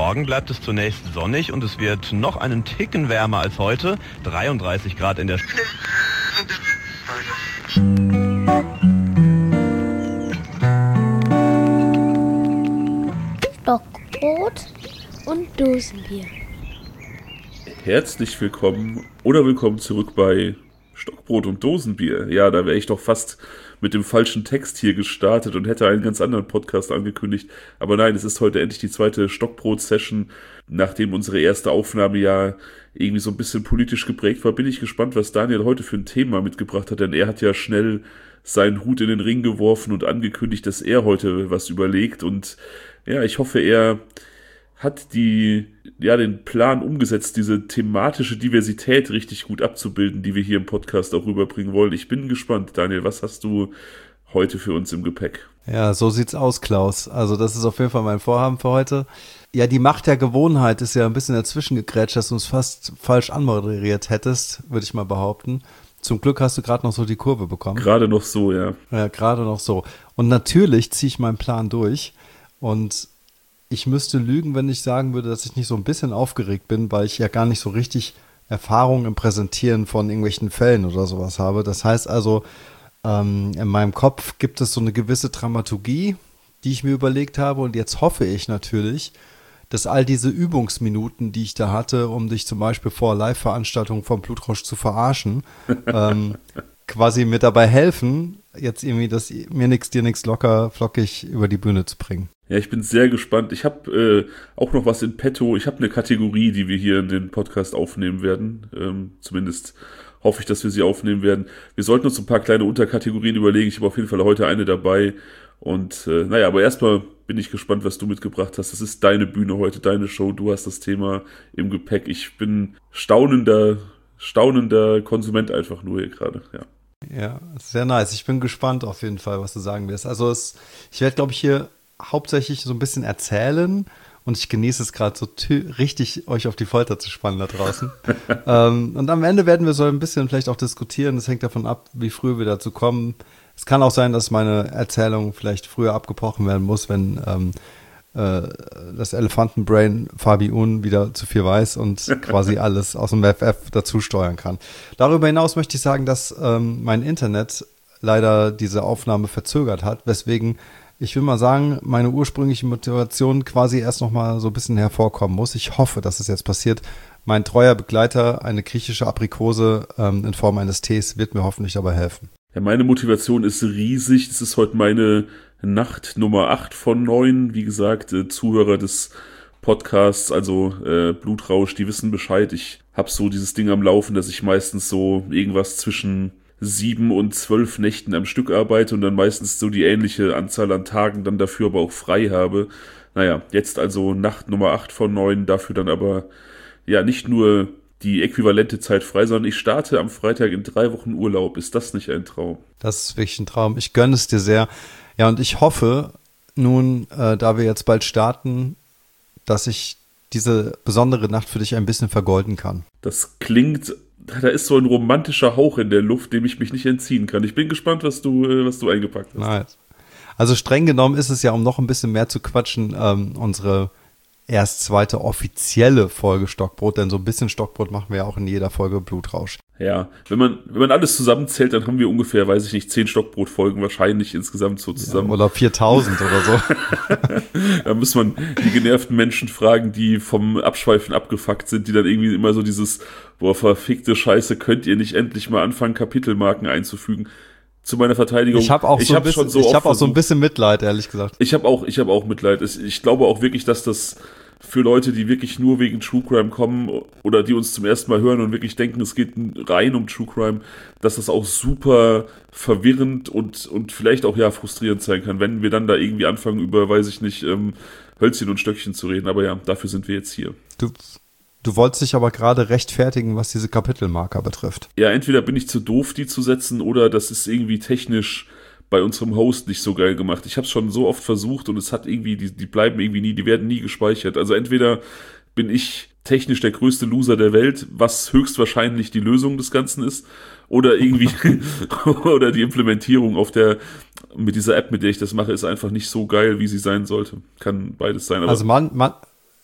Morgen bleibt es zunächst sonnig und es wird noch einen Ticken wärmer als heute. 33 Grad in der Stockbrot und Dosenbier. Herzlich willkommen oder willkommen zurück bei Stockbrot und Dosenbier. Ja, da wäre ich doch fast mit dem falschen Text hier gestartet und hätte einen ganz anderen Podcast angekündigt. Aber nein, es ist heute endlich die zweite Stockbrot-Session. Nachdem unsere erste Aufnahme ja irgendwie so ein bisschen politisch geprägt war, bin ich gespannt, was Daniel heute für ein Thema mitgebracht hat. Denn er hat ja schnell seinen Hut in den Ring geworfen und angekündigt, dass er heute was überlegt. Und ja, ich hoffe, er hat den Plan umgesetzt, diese thematische Diversität richtig gut abzubilden, die wir hier im Podcast auch rüberbringen wollen. Ich bin gespannt. Daniel, was hast du heute für uns im Gepäck? Ja, so sieht's aus, Klaus. Also das ist auf jeden Fall mein Vorhaben für heute. Ja, die Macht der Gewohnheit ist ja ein bisschen dazwischen gegrätscht, dass du uns fast falsch anmoderiert hättest, würde ich mal behaupten. Zum Glück hast du gerade noch so die Kurve bekommen. Gerade noch so, ja. Ja, gerade noch so. Und natürlich ziehe ich meinen Plan durch und ich müsste lügen, wenn ich sagen würde, dass ich nicht so ein bisschen aufgeregt bin, weil ich ja gar nicht so richtig Erfahrung im Präsentieren von irgendwelchen Fällen oder sowas habe. Das heißt also, in meinem Kopf gibt es so eine gewisse Dramaturgie, die ich mir überlegt habe. Und jetzt hoffe ich natürlich, dass all diese Übungsminuten, die ich da hatte, um dich zum Beispiel vor Live-Veranstaltungen vom Blutrausch zu verarschen, quasi mir dabei helfen, jetzt irgendwie das mir nix, dir nix locker flockig über die Bühne zu bringen. Ja, ich bin sehr gespannt. Ich habe auch noch was in petto. Ich habe eine Kategorie, die wir hier in den Podcast aufnehmen werden. Zumindest hoffe ich, dass wir sie aufnehmen werden. Wir sollten uns ein paar kleine Unterkategorien überlegen. Ich habe auf jeden Fall heute eine dabei. Und aber erstmal bin ich gespannt, was du mitgebracht hast. Das ist deine Bühne heute, deine Show. Du hast das Thema im Gepäck. Ich bin staunender Konsument einfach nur hier gerade, ja. Ja, sehr nice. Ich bin gespannt auf jeden Fall, was du sagen wirst. Also ich werde, glaube ich, hier hauptsächlich so ein bisschen erzählen und ich genieße es gerade so richtig, euch auf die Folter zu spannen da draußen. Und am Ende werden wir so ein bisschen vielleicht auch diskutieren. Das hängt davon ab, wie früh wir dazu kommen. Es kann auch sein, dass meine Erzählung vielleicht früher abgebrochen werden muss, wenn das Elefantenbrain Fabi Un wieder zu viel weiß und quasi alles aus dem FF dazu steuern kann. Darüber hinaus möchte ich sagen, dass mein Internet leider diese Aufnahme verzögert hat, weswegen ich will mal sagen, meine ursprüngliche Motivation quasi erst noch mal so ein bisschen hervorkommen muss. Ich hoffe, dass es jetzt passiert. Mein treuer Begleiter, eine griechische Aprikose in Form eines Tees, wird mir hoffentlich dabei helfen. Ja, meine Motivation ist riesig. Das ist heute meine Nacht Nummer 8 von 9. Wie gesagt, Zuhörer des Podcasts, also Blutrausch, die wissen Bescheid. Ich habe so dieses Ding am Laufen, dass ich meistens so irgendwas zwischen 7 und 12 Nächten am Stück arbeite und dann meistens so die ähnliche Anzahl an Tagen dann dafür aber auch frei habe. Naja, jetzt also Nacht Nummer 8 von 9, dafür dann aber ja nicht nur die äquivalente Zeit frei, sondern ich starte am Freitag in 3 Wochen Urlaub. Ist das nicht ein Traum? Das ist wirklich ein Traum. Ich gönne es dir sehr. Ja, und ich hoffe nun, da wir jetzt bald starten, dass ich diese besondere Nacht für dich ein bisschen vergolden kann. Das klingt, da ist so ein romantischer Hauch in der Luft, dem ich mich nicht entziehen kann. Ich bin gespannt, was du eingepackt hast. Nice. Also streng genommen ist es ja, um noch ein bisschen mehr zu quatschen, unsere erst zweite offizielle Folge Stockbrot, denn so ein bisschen Stockbrot machen wir ja auch in jeder Folge Blutrausch. Ja, wenn man alles zusammenzählt, dann haben wir ungefähr, 10 Stockbrot-Folgen wahrscheinlich insgesamt so zusammen. Ja, oder 4000 oder so. Da muss man die genervten Menschen fragen, die vom Abschweifen abgefuckt sind, die dann irgendwie immer so dieses, boah, verfickte Scheiße, könnt ihr nicht endlich mal anfangen, Kapitelmarken einzufügen? Zu meiner Verteidigung. Ich habe auch so ein bisschen Mitleid, ehrlich gesagt. Ich habe auch Mitleid. Ich glaube auch wirklich, dass das für Leute, die wirklich nur wegen True Crime kommen oder die uns zum ersten Mal hören und wirklich denken, es geht rein um True Crime, dass das auch super verwirrend und vielleicht auch ja frustrierend sein kann, wenn wir dann da irgendwie anfangen, über, Hölzchen und Stöckchen zu reden. Aber ja, dafür sind wir jetzt hier. Du wolltest dich aber gerade rechtfertigen, was diese Kapitelmarker betrifft. Ja, entweder bin ich zu doof, die zu setzen, oder das ist irgendwie technisch bei unserem Host nicht so geil gemacht. Ich habe es schon so oft versucht und es hat irgendwie, die bleiben irgendwie nie, die werden nie gespeichert. Also entweder bin ich technisch der größte Loser der Welt, was höchstwahrscheinlich die Lösung des Ganzen ist, oder irgendwie, oder die Implementierung mit dieser App, mit der ich das mache, ist einfach nicht so geil, wie sie sein sollte. Kann beides sein. Aber also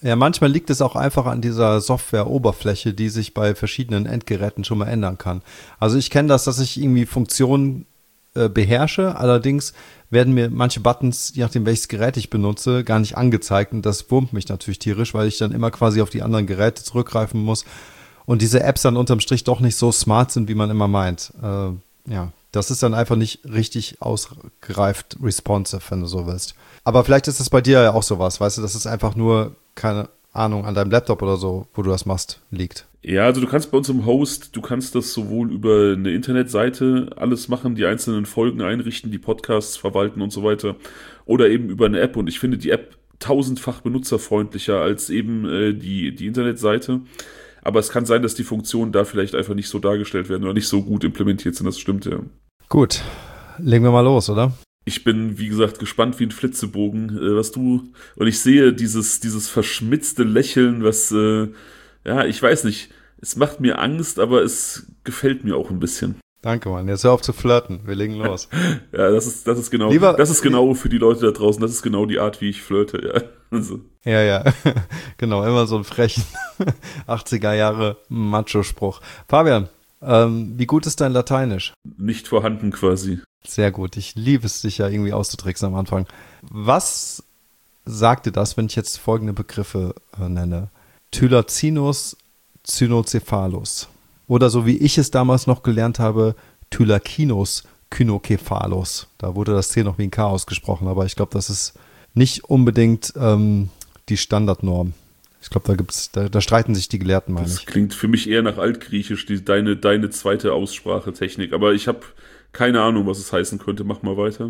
Ja, manchmal liegt es auch einfach an dieser Software-Oberfläche, die sich bei verschiedenen Endgeräten schon mal ändern kann. Also ich kenne das, dass ich irgendwie Funktionen beherrsche, allerdings werden mir manche Buttons, je nachdem welches Gerät ich benutze, gar nicht angezeigt und das wurmt mich natürlich tierisch, weil ich dann immer quasi auf die anderen Geräte zurückgreifen muss und diese Apps dann unterm Strich doch nicht so smart sind, wie man immer meint. Ja, das ist dann einfach nicht richtig ausgereift responsive, wenn du so willst. Aber vielleicht ist das bei dir ja auch sowas, weißt du, dass es einfach nur, keine Ahnung, an deinem Laptop oder so, wo du das machst, liegt. Ja, also du kannst bei uns im Host, du kannst das sowohl über eine Internetseite alles machen, die einzelnen Folgen einrichten, die Podcasts verwalten und so weiter, oder eben über eine App. Und ich finde die App tausendfach benutzerfreundlicher als eben die Internetseite. Aber es kann sein, dass die Funktionen da vielleicht einfach nicht so dargestellt werden oder nicht so gut implementiert sind. Das stimmt, ja. Gut, legen wir mal los, oder? Ich bin, wie gesagt, gespannt wie ein Flitzebogen, was du... Und ich sehe dieses verschmitzte Lächeln, was... Ja, ich weiß nicht. Es macht mir Angst, aber es gefällt mir auch ein bisschen. Danke, Mann. Jetzt hör auf zu flirten. Wir legen los. Ja, das ist genau. Das ist genau für die Leute da draußen. Das ist genau die Art, wie ich flirte. Ja, also. Ja. Genau, immer so ein frechen 80er Jahre Macho-Spruch. Fabian, wie gut ist dein Lateinisch? Nicht vorhanden quasi. Sehr gut. Ich liebe es, dich ja irgendwie auszutricksen am Anfang. Was sagt dir das, wenn ich jetzt folgende Begriffe nenne? Thylacinus cynocephalus. Oder so wie ich es damals noch gelernt habe, Thylacinus cynocephalus. Da wurde das C noch wie ein K ausgesprochen, aber ich glaube, das ist nicht unbedingt die Standardnorm. Ich glaube, da streiten sich die Gelehrten, meine ich. Das klingt für mich eher nach Altgriechisch, deine zweite Aussprachetechnik. Aber ich habe keine Ahnung, was es heißen könnte. Mach mal weiter.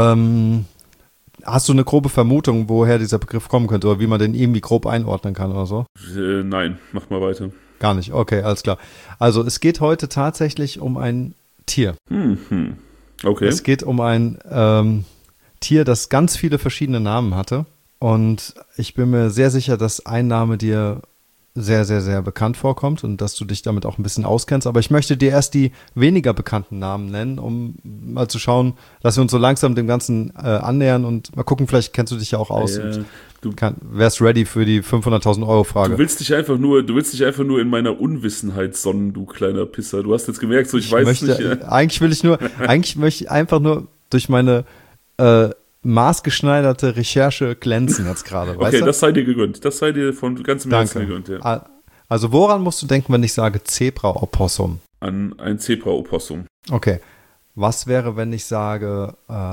Hast du eine grobe Vermutung, woher dieser Begriff kommen könnte oder wie man den irgendwie grob einordnen kann oder so? Nein, mach mal weiter. Gar nicht, okay, alles klar. Also es geht heute tatsächlich um ein Tier. Okay. Es geht um ein Tier, das ganz viele verschiedene Namen hatte. Und ich bin mir sehr sicher, dass ein Name dir sehr, sehr, sehr bekannt vorkommt und dass du dich damit auch ein bisschen auskennst. Aber ich möchte dir erst die weniger bekannten Namen nennen, um mal zu schauen, dass wir uns so langsam dem Ganzen annähern und mal gucken, vielleicht kennst du dich ja auch aus und wärst ready für die 500.000 Euro Frage. Du willst dich einfach nur in meiner Unwissenheit sonnen, du kleiner Pisser. Du hast jetzt gemerkt, so ich weiß es nicht. Ja. Eigentlich möchte ich einfach nur durch meine maßgeschneiderte Recherche glänzen jetzt gerade. Okay, das sei dir gegönnt. Das sei dir von ganzem Herzen gegönnt. Ja. Also woran musst du denken, wenn ich sage Zebra-Opossum? An ein Zebra-Opossum. Okay. Was wäre, wenn ich sage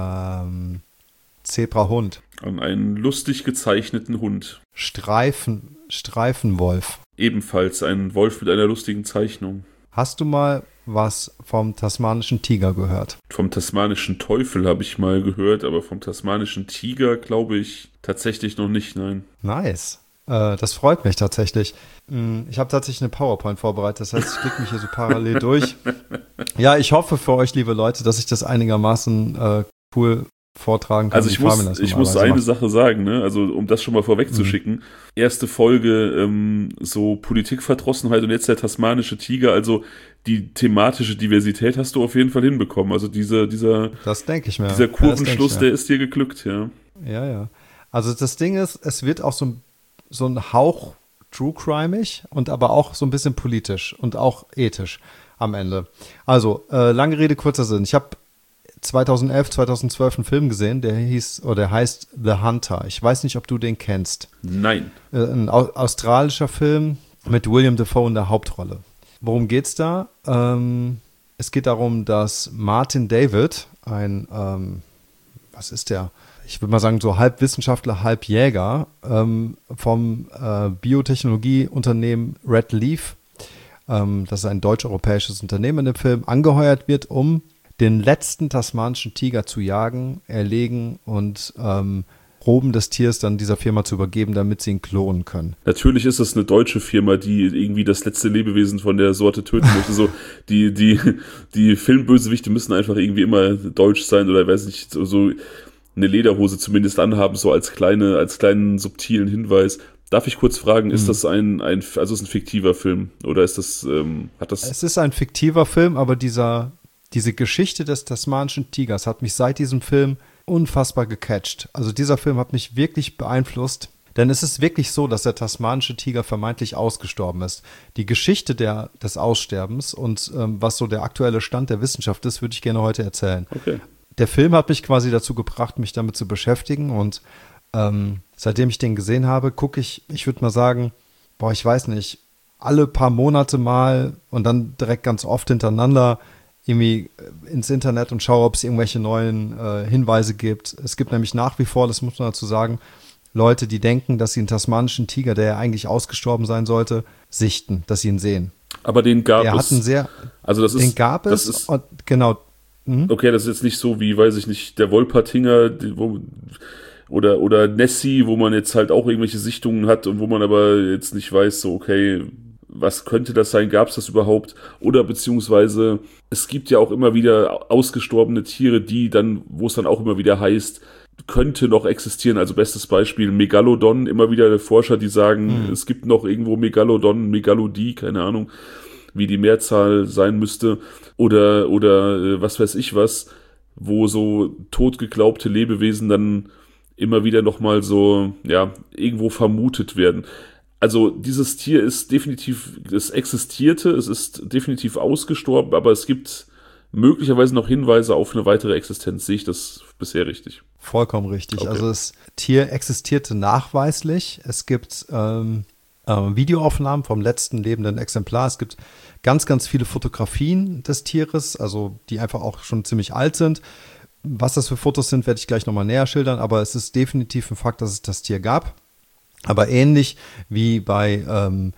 Zebrahund? An einen lustig gezeichneten Hund. Streifenwolf. Ebenfalls ein Wolf mit einer lustigen Zeichnung. Hast du mal was vom tasmanischen Tiger gehört? Vom tasmanischen Teufel habe ich mal gehört, aber vom tasmanischen Tiger glaube ich tatsächlich noch nicht, nein. Nice. Das freut mich tatsächlich. Ich habe tatsächlich eine PowerPoint vorbereitet, das heißt, ich klicke mich hier so parallel durch. Ja, ich hoffe für euch, liebe Leute, dass ich das einigermaßen cool vortragen kann. Also ich muss eine Sache sagen, ne? Also um das schon mal vorwegzuschicken. Erste Folge so Politikverdrossenheit und jetzt der tasmanische Tiger, also die thematische Diversität hast du auf jeden Fall hinbekommen. Also das denke ich mir. Dieser Kurvenschluss, der ist dir geglückt, ja. Ja. Also das Ding ist, es wird auch so ein Hauch True Crime-ig und aber auch so ein bisschen politisch und auch ethisch am Ende. Also, lange Rede, kurzer Sinn. Ich habe 2011, 2012 einen Film gesehen, der heißt The Hunter. Ich weiß nicht, ob du den kennst. Nein. Ein australischer Film mit William Dafoe in der Hauptrolle. Worum geht's da? Es geht darum, dass Martin David, was ist der? Ich würde mal sagen, so halb Wissenschaftler, halb Jäger, vom Biotechnologieunternehmen Red Leaf, das ist ein deutsch-europäisches Unternehmen in dem Film, angeheuert wird, um den letzten tasmanischen Tiger zu jagen, erlegen und Proben des Tiers dann dieser Firma zu übergeben, damit sie ihn klonen können. Natürlich ist es eine deutsche Firma, die irgendwie das letzte Lebewesen von der Sorte töten möchte. So, die Filmbösewichte müssen einfach irgendwie immer deutsch sein oder weiß nicht, so eine Lederhose zumindest anhaben, so als kleinen subtilen Hinweis. Darf ich kurz fragen, ist das also ist ein fiktiver Film oder ist das, Es ist ein fiktiver Film, aber diese Geschichte des tasmanischen Tigers hat mich seit diesem Film unfassbar gecatcht. Also dieser Film hat mich wirklich beeinflusst. Denn es ist wirklich so, dass der tasmanische Tiger vermeintlich ausgestorben ist. Die Geschichte des Aussterbens und was so der aktuelle Stand der Wissenschaft ist, würde ich gerne heute erzählen. Okay. Der Film hat mich quasi dazu gebracht, mich damit zu beschäftigen und seitdem ich den gesehen habe, gucke ich würde mal sagen, ich weiß nicht, alle paar Monate mal und dann direkt ganz oft hintereinander irgendwie ins Internet und schaue, ob es irgendwelche neuen Hinweise gibt. Es gibt nämlich nach wie vor, das muss man dazu sagen, Leute, die denken, dass sie einen tasmanischen Tiger, der ja eigentlich ausgestorben sein sollte, sichten, dass sie ihn sehen. Aber den gab er es. Hat einen sehr, also das ist, den gab es. Ist, und, genau. Okay, das ist jetzt nicht so wie, weiß ich nicht, der Wolpertinger oder Nessie, wo man jetzt halt auch irgendwelche Sichtungen hat und wo man aber jetzt nicht weiß, so okay, was könnte das sein, gab es das überhaupt? Oder beziehungsweise, es gibt ja auch immer wieder ausgestorbene Tiere, wo es dann auch immer wieder heißt, könnte noch existieren. Also bestes Beispiel Megalodon, immer wieder Forscher, die sagen, es gibt noch irgendwo Megalodon, Megalodie, keine Ahnung, wie die Mehrzahl sein müsste. Oder was weiß ich was, wo so totgeglaubte Lebewesen dann immer wieder nochmal so, ja, irgendwo vermutet werden. Also dieses Tier ist definitiv, es existierte, es ist definitiv ausgestorben, aber es gibt möglicherweise noch Hinweise auf eine weitere Existenz. Sehe ich das bisher richtig? Vollkommen richtig. Okay. Also das Tier existierte nachweislich. Es gibt Videoaufnahmen vom letzten lebenden Exemplar. Es gibt ganz, ganz viele Fotografien des Tieres, also die einfach auch schon ziemlich alt sind. Was das für Fotos sind, werde ich gleich nochmal näher schildern, aber es ist definitiv ein Fakt, dass es das Tier gab. Aber ähnlich wie beim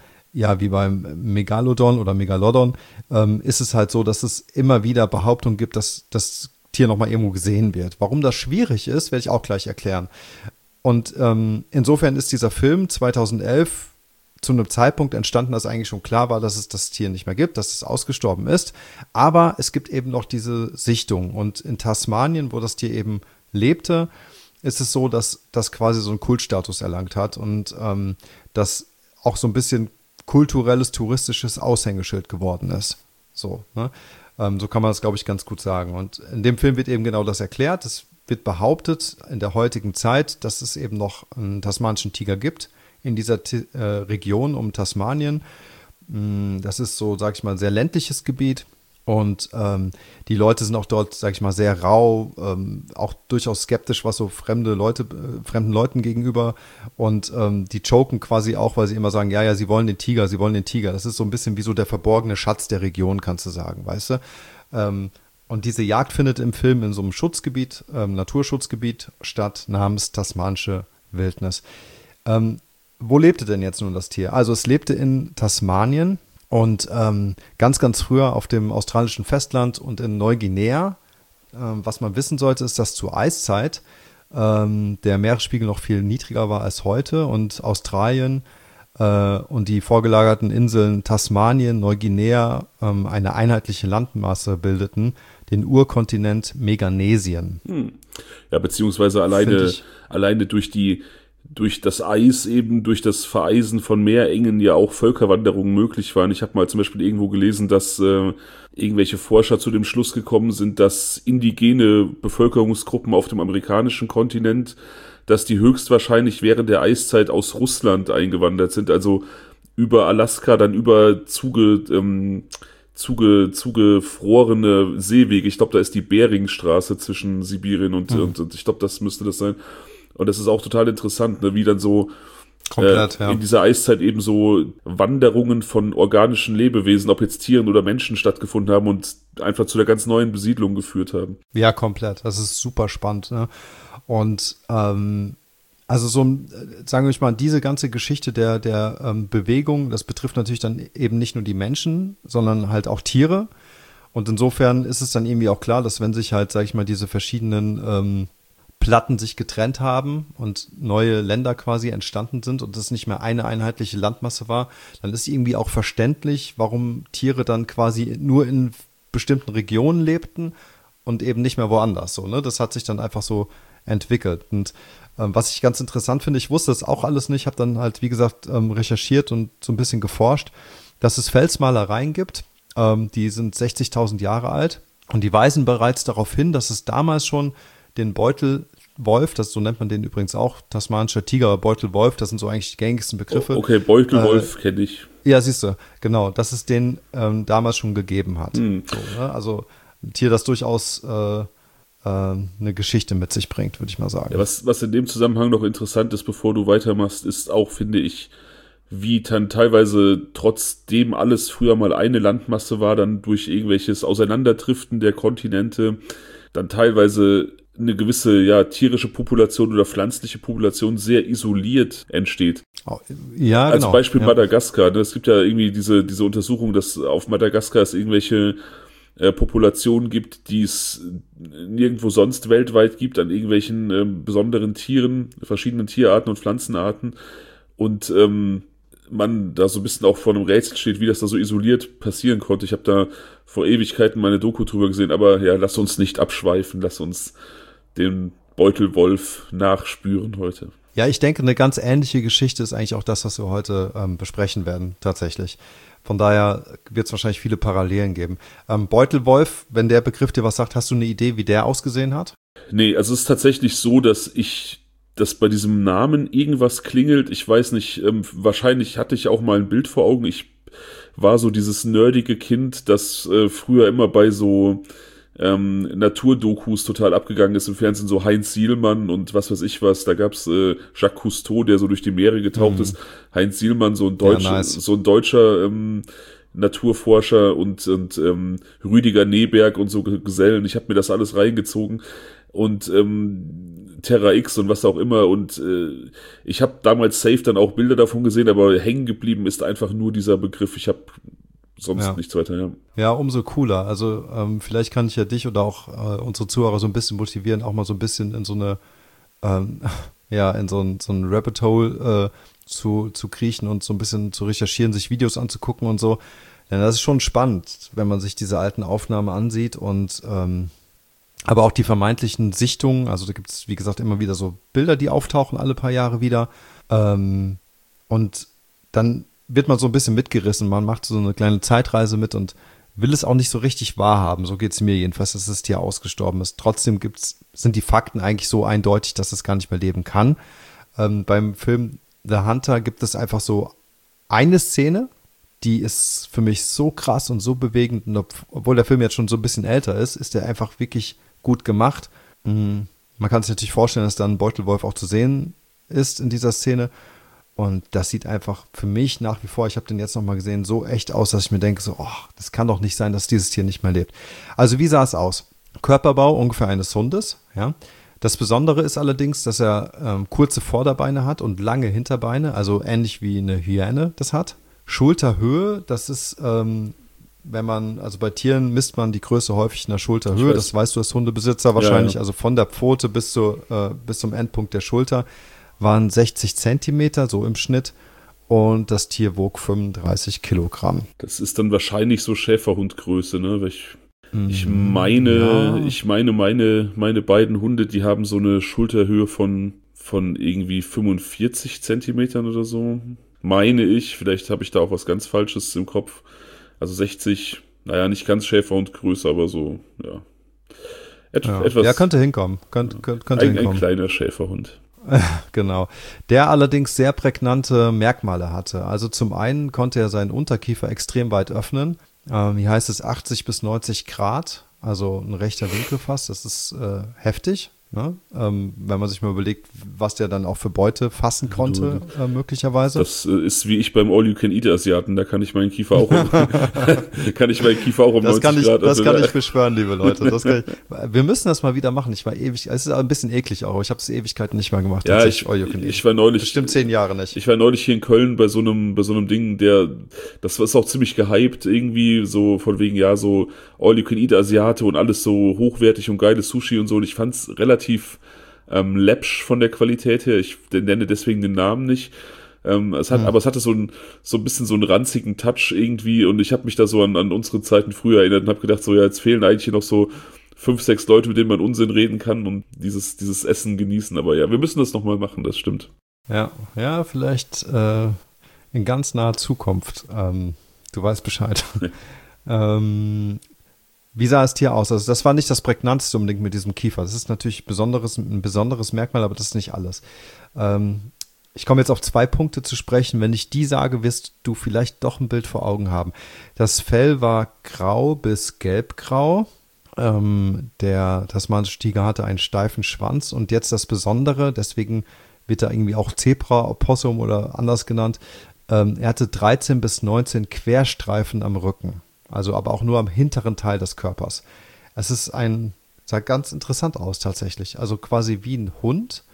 Megalodon oder Megalodon ist es halt so, dass es immer wieder Behauptungen gibt, dass das Tier nochmal irgendwo gesehen wird. Warum das schwierig ist, werde ich auch gleich erklären. Und insofern ist dieser Film 2011 zu einem Zeitpunkt entstanden, dass eigentlich schon klar war, dass es das Tier nicht mehr gibt, dass es ausgestorben ist. Aber es gibt eben noch diese Sichtung. Und in Tasmanien, wo das Tier eben lebte, ist es so, dass das quasi so einen Kultstatus erlangt hat und das auch so ein bisschen kulturelles, touristisches Aushängeschild geworden ist. So, ne? So kann man das, glaube ich, ganz gut sagen. Und in dem Film wird eben genau das erklärt. Es wird behauptet in der heutigen Zeit, dass es eben noch einen tasmanischen Tiger gibt in dieser Region um Tasmanien. Das ist so, sag ich mal, ein sehr ländliches Gebiet. Und die Leute sind auch dort, sag ich mal, sehr rau, auch durchaus skeptisch, was so fremden Leuten gegenüber. Und die choken quasi auch, weil sie immer sagen, ja, sie wollen den Tiger, sie wollen den Tiger. Das ist so ein bisschen wie so der verborgene Schatz der Region, kannst du sagen, weißt du? Und diese Jagd findet im Film in so einem Schutzgebiet, Naturschutzgebiet statt, namens Tasmanische Wildnis. Wo lebte denn jetzt nun das Tier? Also es lebte in Tasmanien. Und ganz, ganz früher auf dem australischen Festland und in Neuguinea, was man wissen sollte, ist, dass zur Eiszeit der Meeresspiegel noch viel niedriger war als heute und Australien und die vorgelagerten Inseln Tasmanien, Neuguinea eine einheitliche Landmasse bildeten, den Urkontinent Meganesien. Ja, beziehungsweise alleine durch das Eis eben, durch das Vereisen von Meerengen ja auch Völkerwanderungen möglich waren. Ich habe mal zum Beispiel irgendwo gelesen, dass irgendwelche Forscher zu dem Schluss gekommen sind, dass indigene Bevölkerungsgruppen auf dem amerikanischen Kontinent, dass die höchstwahrscheinlich während der Eiszeit aus Russland eingewandert sind, also über Alaska, dann über zugefrorene Seewege. Ich glaube, da ist die Beringstraße zwischen Sibirien und ich glaube, das müsste das sein. Und das ist auch total interessant, ne, wie dann so komplett, in dieser Eiszeit eben so Wanderungen von organischen Lebewesen, ob jetzt Tieren oder Menschen stattgefunden haben und einfach zu einer ganz neuen Besiedlung geführt haben. Ja, komplett. Das ist super spannend. Ne? Und also so, sagen wir mal, diese ganze Geschichte der Bewegung, das betrifft natürlich dann eben nicht nur die Menschen, sondern halt auch Tiere. Und insofern ist es dann irgendwie auch klar, dass wenn sich halt, sag ich mal, diese verschiedenen Platten sich getrennt haben und neue Länder quasi entstanden sind und es nicht mehr eine einheitliche Landmasse war, dann ist irgendwie auch verständlich, warum Tiere dann quasi nur in bestimmten Regionen lebten und eben nicht mehr woanders. So, ne? Das hat sich dann einfach so entwickelt. Und was ich ganz interessant finde, ich wusste das auch alles nicht, habe dann halt, wie gesagt, recherchiert und so ein bisschen geforscht, dass es Felsmalereien gibt, die sind 60.000 Jahre alt und die weisen bereits darauf hin, dass es damals schon den Beutel Beutelwolf, so nennt man den übrigens auch, tasmanischer Tiger, Beutelwolf, das sind so eigentlich die gängigsten Begriffe. Okay, Beutelwolf kenne ich. Ja, siehst du, genau, dass es den damals schon gegeben hat. So, ne? Also ein Tier, das durchaus eine Geschichte mit sich bringt, würde ich mal sagen. Ja, was in dem Zusammenhang noch interessant ist, bevor du weitermachst, ist auch, finde ich, wie dann teilweise trotzdem alles früher mal eine Landmasse war, dann durch irgendwelches Auseinanderdriften der Kontinente, dann teilweise eine gewisse tierische Population oder pflanzliche Population sehr isoliert entsteht. Ja, Als genau. Beispiel Madagaskar. Ne? Es gibt ja irgendwie diese Untersuchung, dass auf Madagaskar es irgendwelche Populationen gibt, die es nirgendwo sonst weltweit gibt, an irgendwelchen besonderen Tieren, verschiedenen Tierarten und Pflanzenarten. Und man da so ein bisschen auch vor einem Rätsel steht, wie das da so isoliert passieren konnte. Ich habe da vor Ewigkeiten meine Doku drüber gesehen, aber ja, lass uns nicht abschweifen, lass uns den Beutelwolf nachspüren heute. Ja, ich denke, eine ganz ähnliche Geschichte ist eigentlich auch das, was wir heute besprechen werden, tatsächlich. Von daher wird es wahrscheinlich viele Parallelen geben. Beutelwolf, wenn der Begriff dir was sagt, hast du eine Idee, wie der ausgesehen hat? Nee, also es ist tatsächlich so, dass bei diesem Namen irgendwas klingelt. Ich weiß nicht, wahrscheinlich hatte ich auch mal ein Bild vor Augen. Ich war so dieses nerdige Kind, das früher immer bei so Naturdokus total abgegangen ist im Fernsehen, so Heinz Sielmann und was weiß ich was. Da gab's Jacques Cousteau, der so durch die Meere getaucht ist. Heinz Sielmann, so ein deutscher Naturforscher und Rüdiger Neberg und so Gesellen. Ich habe mir das alles reingezogen und Terra X und was auch immer und ich habe damals safe dann auch Bilder davon gesehen, aber hängen geblieben ist einfach nur dieser Begriff. Ich habe sonst nichts weiter, ja. Ja, umso cooler. Also vielleicht kann ich ja dich oder auch unsere Zuhörer so ein bisschen motivieren, auch mal so ein bisschen in so eine in so ein Rabbit Hole zu kriechen und so ein bisschen zu recherchieren, sich Videos anzugucken und so. Denn das ist schon spannend, wenn man sich diese alten Aufnahmen ansieht und aber auch die vermeintlichen Sichtungen, also da gibt es, wie gesagt, immer wieder so Bilder, die auftauchen alle paar Jahre wieder. Und dann wird man so ein bisschen mitgerissen. Man macht so eine kleine Zeitreise mit und will es auch nicht so richtig wahrhaben. So geht es mir jedenfalls, dass das Tier ausgestorben ist. Trotzdem sind die Fakten eigentlich so eindeutig, dass es gar nicht mehr leben kann. Beim Film The Hunter gibt es einfach so eine Szene, die ist für mich so krass und so bewegend. Und obwohl der Film jetzt schon so ein bisschen älter ist der einfach wirklich gut gemacht. Man kann sich natürlich vorstellen, dass dann ein Beutelwolf auch zu sehen ist in dieser Szene. Und das sieht einfach für mich nach wie vor, ich habe den jetzt nochmal gesehen, so echt aus, dass ich mir denke, so, das kann doch nicht sein, dass dieses Tier nicht mehr lebt. Also wie sah es aus? Körperbau ungefähr eines Hundes, ja. Das Besondere ist allerdings, dass er kurze Vorderbeine hat und lange Hinterbeine, also ähnlich wie eine Hyäne das hat. Schulterhöhe, das ist, also bei Tieren misst man die Größe häufig in der Schulterhöhe, das weißt du als Hundebesitzer wahrscheinlich, also von der Pfote bis zum Endpunkt der Schulter waren 60 Zentimeter, so im Schnitt, und das Tier wog 35 Kilogramm. Das ist dann wahrscheinlich so Schäferhundgröße, ne? Weil ich meine, meine beiden Hunde, die haben so eine Schulterhöhe von irgendwie 45 Zentimetern oder so. Meine ich, vielleicht habe ich da auch was ganz Falsches im Kopf. Also 60, naja, nicht ganz Schäferhundgröße, aber so, ja. Etwas. Ja, könnte hinkommen. Könnte hinkommen. Ein kleiner Schäferhund. Genau. Der allerdings sehr prägnante Merkmale hatte. Also zum einen konnte er seinen Unterkiefer extrem weit öffnen. Hier heißt es 80 bis 90 Grad, also ein rechter Winkel fast. Das ist heftig, ne? Wenn man sich mal überlegt, was der dann auch für Beute fassen konnte, möglicherweise. Das ist wie ich beim All-You-Can-Eat-Asiaten. Da kann ich meinen Kiefer auch um 90 Grad. Das kann ich beschwören, liebe Leute. Wir müssen das mal wieder machen. Ich war ewig, es ist ein bisschen eklig auch. Ich habe es Ewigkeiten nicht mehr gemacht. Ja, ich war neulich. Bestimmt 10 Jahre nicht. Ich war neulich hier in Köln bei so einem Ding, das ist auch ziemlich gehypt, irgendwie so von wegen, ja, so All-You-Can-Eat-Asiate und alles so hochwertig und geiles Sushi und so. Und ich fand's relativ läppsch von der Qualität her. Ich nenne deswegen den Namen nicht. Aber es hatte so ein bisschen so einen ranzigen Touch irgendwie und ich habe mich da so an unsere Zeiten früher erinnert und habe gedacht, so ja, jetzt fehlen eigentlich hier noch so 5, 6 Leute, mit denen man Unsinn reden kann und dieses Essen genießen. Aber ja, wir müssen das nochmal machen, das stimmt. Ja, vielleicht in ganz naher Zukunft. Du weißt Bescheid. Wie sah das Tier aus? Also das war nicht das prägnanteste unbedingt mit diesem Kiefer. Das ist natürlich ein besonderes Merkmal, aber das ist nicht alles. Ich komme jetzt auf 2 Punkte zu sprechen. Wenn ich die sage, wirst du vielleicht doch ein Bild vor Augen haben. Das Fell war grau bis gelbgrau. Der tasmanische Tiger hatte einen steifen Schwanz. Und jetzt das Besondere, deswegen wird er irgendwie auch Zebra, Opossum oder anders genannt. Er hatte 13 bis 19 Querstreifen am Rücken. Also aber auch nur am hinteren Teil des Körpers. Es ist sah ganz interessant aus tatsächlich. Also quasi wie ein Hund,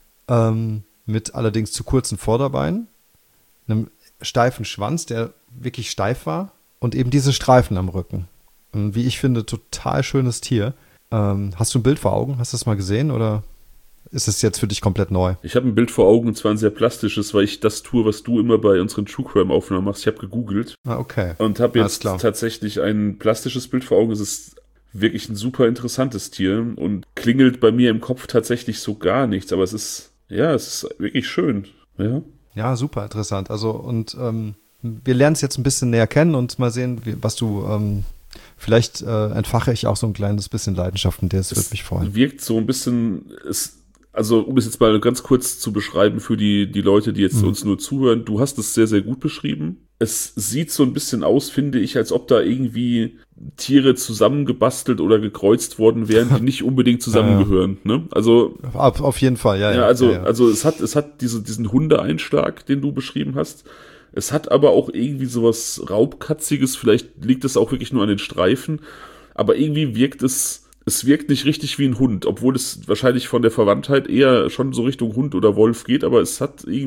mit allerdings zu kurzen Vorderbeinen, einem steifen Schwanz, der wirklich steif war und eben diese Streifen am Rücken. Und wie ich finde, total schönes Tier. Hast du ein Bild vor Augen? Hast du das mal gesehen oder ist es jetzt für dich komplett neu? Ich habe ein Bild vor Augen, und zwar ein sehr plastisches, weil ich das tue, was du immer bei unseren True Crime Aufnahmen machst. Ich habe gegoogelt. Okay. Und habe jetzt tatsächlich ein plastisches Bild vor Augen. Es ist wirklich ein super interessantes Tier und klingelt bei mir im Kopf tatsächlich so gar nichts. Aber es ist wirklich schön. Ja, super interessant. Also und wir lernen es jetzt ein bisschen näher kennen und mal sehen, was du vielleicht entfache ich auch so ein kleines bisschen Leidenschaft in dir. Das würde mich freuen. Wirkt so ein bisschen, also um es jetzt mal ganz kurz zu beschreiben für die Leute, die jetzt uns nur zuhören, du hast es sehr, sehr gut beschrieben. Es sieht so ein bisschen aus, finde ich, als ob da irgendwie Tiere zusammengebastelt oder gekreuzt worden wären, die nicht unbedingt zusammengehören. Ne? Also auf jeden Fall, ja. Also es hat diesen Hundeeinschlag, den du beschrieben hast. Es hat aber auch irgendwie sowas Raubkatziges, vielleicht liegt es auch wirklich nur an den Streifen, aber irgendwie wirkt es wirkt nicht richtig wie ein Hund, obwohl es wahrscheinlich von der Verwandtheit eher schon so Richtung Hund oder Wolf geht, aber es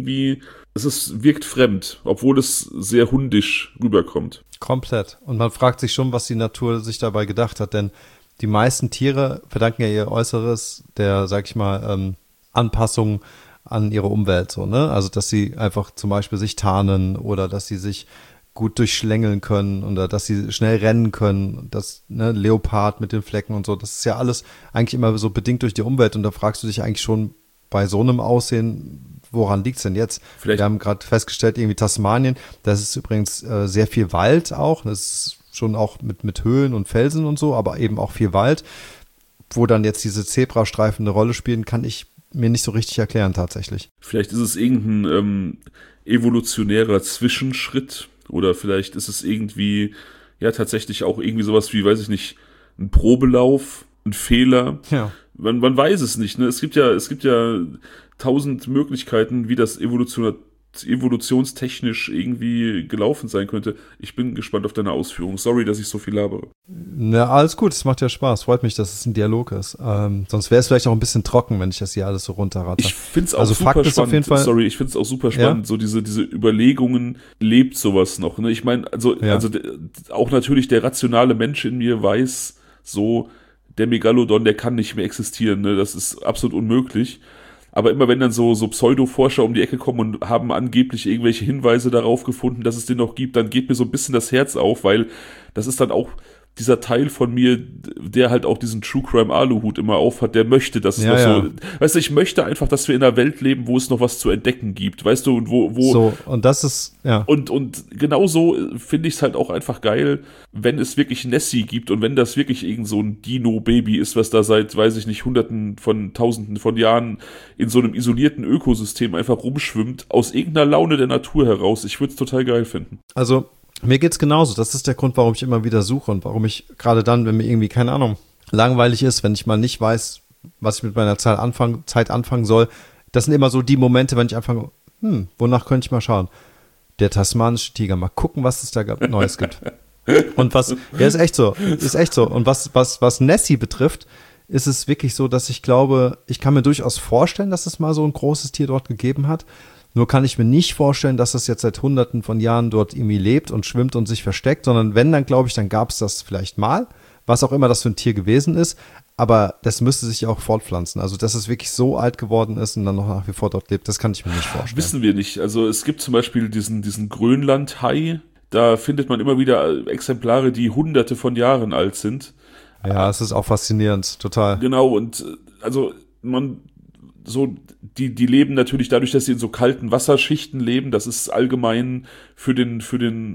wirkt fremd, obwohl es sehr hundisch rüberkommt. Komplett. Und man fragt sich schon, was die Natur sich dabei gedacht hat, denn die meisten Tiere verdanken ja ihr Äußeres der, sag ich mal, Anpassung an ihre Umwelt, so, ne? Also, dass sie einfach zum Beispiel sich tarnen oder dass sie sich gut durchschlängeln können oder dass sie schnell rennen können, das, ne, Leopard mit den Flecken und so, das ist ja alles eigentlich immer so bedingt durch die Umwelt und da fragst du dich eigentlich schon bei so einem Aussehen, woran liegt's denn jetzt? Wir haben gerade festgestellt, irgendwie Tasmanien, das ist übrigens sehr viel Wald auch, das ist schon auch mit Höhlen und Felsen und so, aber eben auch viel Wald, wo dann jetzt diese Zebrastreifen eine Rolle spielen, kann ich mir nicht so richtig erklären tatsächlich. Vielleicht ist es irgendein evolutionärer Zwischenschritt oder vielleicht ist es irgendwie, ja, tatsächlich auch irgendwie sowas wie, weiß ich nicht, ein Probelauf, ein Fehler. Ja. Man weiß es nicht, ne? Es gibt ja 1000 Möglichkeiten, wie das evolutionstechnisch irgendwie gelaufen sein könnte. Ich bin gespannt auf deine Ausführung. Sorry, dass ich so viel labere. Na, alles gut, es macht ja Spaß. Freut mich, dass es ein Dialog ist. Sonst wäre es vielleicht auch ein bisschen trocken, wenn ich das hier alles so runterrate. Ich finde es auch super Fakt spannend. Auf jeden Fall, sorry, ich finde es auch super spannend. Ja? So diese Überlegungen, lebt sowas noch? Ne? Ich meine, also auch natürlich der rationale Mensch in mir weiß, so der Megalodon, der kann nicht mehr existieren. Ne? Das ist absolut unmöglich. Aber immer wenn dann so Pseudo-Forscher um die Ecke kommen und haben angeblich irgendwelche Hinweise darauf gefunden, dass es den noch gibt, dann geht mir so ein bisschen das Herz auf, weil das ist dann auch dieser Teil von mir, der halt auch diesen True Crime Aluhut immer aufhat, der möchte, dass es noch so, weißt du, ich möchte einfach, dass wir in einer Welt leben, wo es noch was zu entdecken gibt, weißt du, und wo so, und das ist, ja. Und genauso finde ich es halt auch einfach geil, wenn es wirklich Nessie gibt und wenn das wirklich irgend so ein Dino-Baby ist, was da seit, weiß ich nicht, Hunderten von Tausenden von Jahren in so einem isolierten Ökosystem einfach rumschwimmt, aus irgendeiner Laune der Natur heraus. Ich würde es total geil finden. Also, mir geht's genauso. Das ist der Grund, warum ich immer wieder suche und warum ich gerade dann, wenn mir irgendwie, keine Ahnung, langweilig ist, wenn ich mal nicht weiß, was ich mit meiner Zeit anfangen soll. Das sind immer so die Momente, wenn ich anfange, wonach könnte ich mal schauen? Der tasmanische Tiger, mal gucken, was es da Neues gibt. Und ist echt so. Und was Nessie betrifft, ist es wirklich so, dass ich glaube, ich kann mir durchaus vorstellen, dass es mal so ein großes Tier dort gegeben hat. Nur kann ich mir nicht vorstellen, dass es jetzt seit Hunderten von Jahren dort irgendwie lebt und schwimmt und sich versteckt, sondern wenn, dann glaube ich, dann gab es das vielleicht mal, was auch immer das für ein Tier gewesen ist, aber das müsste sich ja auch fortpflanzen. Also, dass es wirklich so alt geworden ist und dann noch nach wie vor dort lebt, das kann ich mir nicht vorstellen. Wissen wir nicht. Also, es gibt zum Beispiel diesen Grönlandhai, da findet man immer wieder Exemplare, die Hunderte von Jahren alt sind. Ja, es ist auch faszinierend, total. Genau, und also so, die leben natürlich dadurch, dass sie in so kalten Wasserschichten leben. Das ist allgemein fürs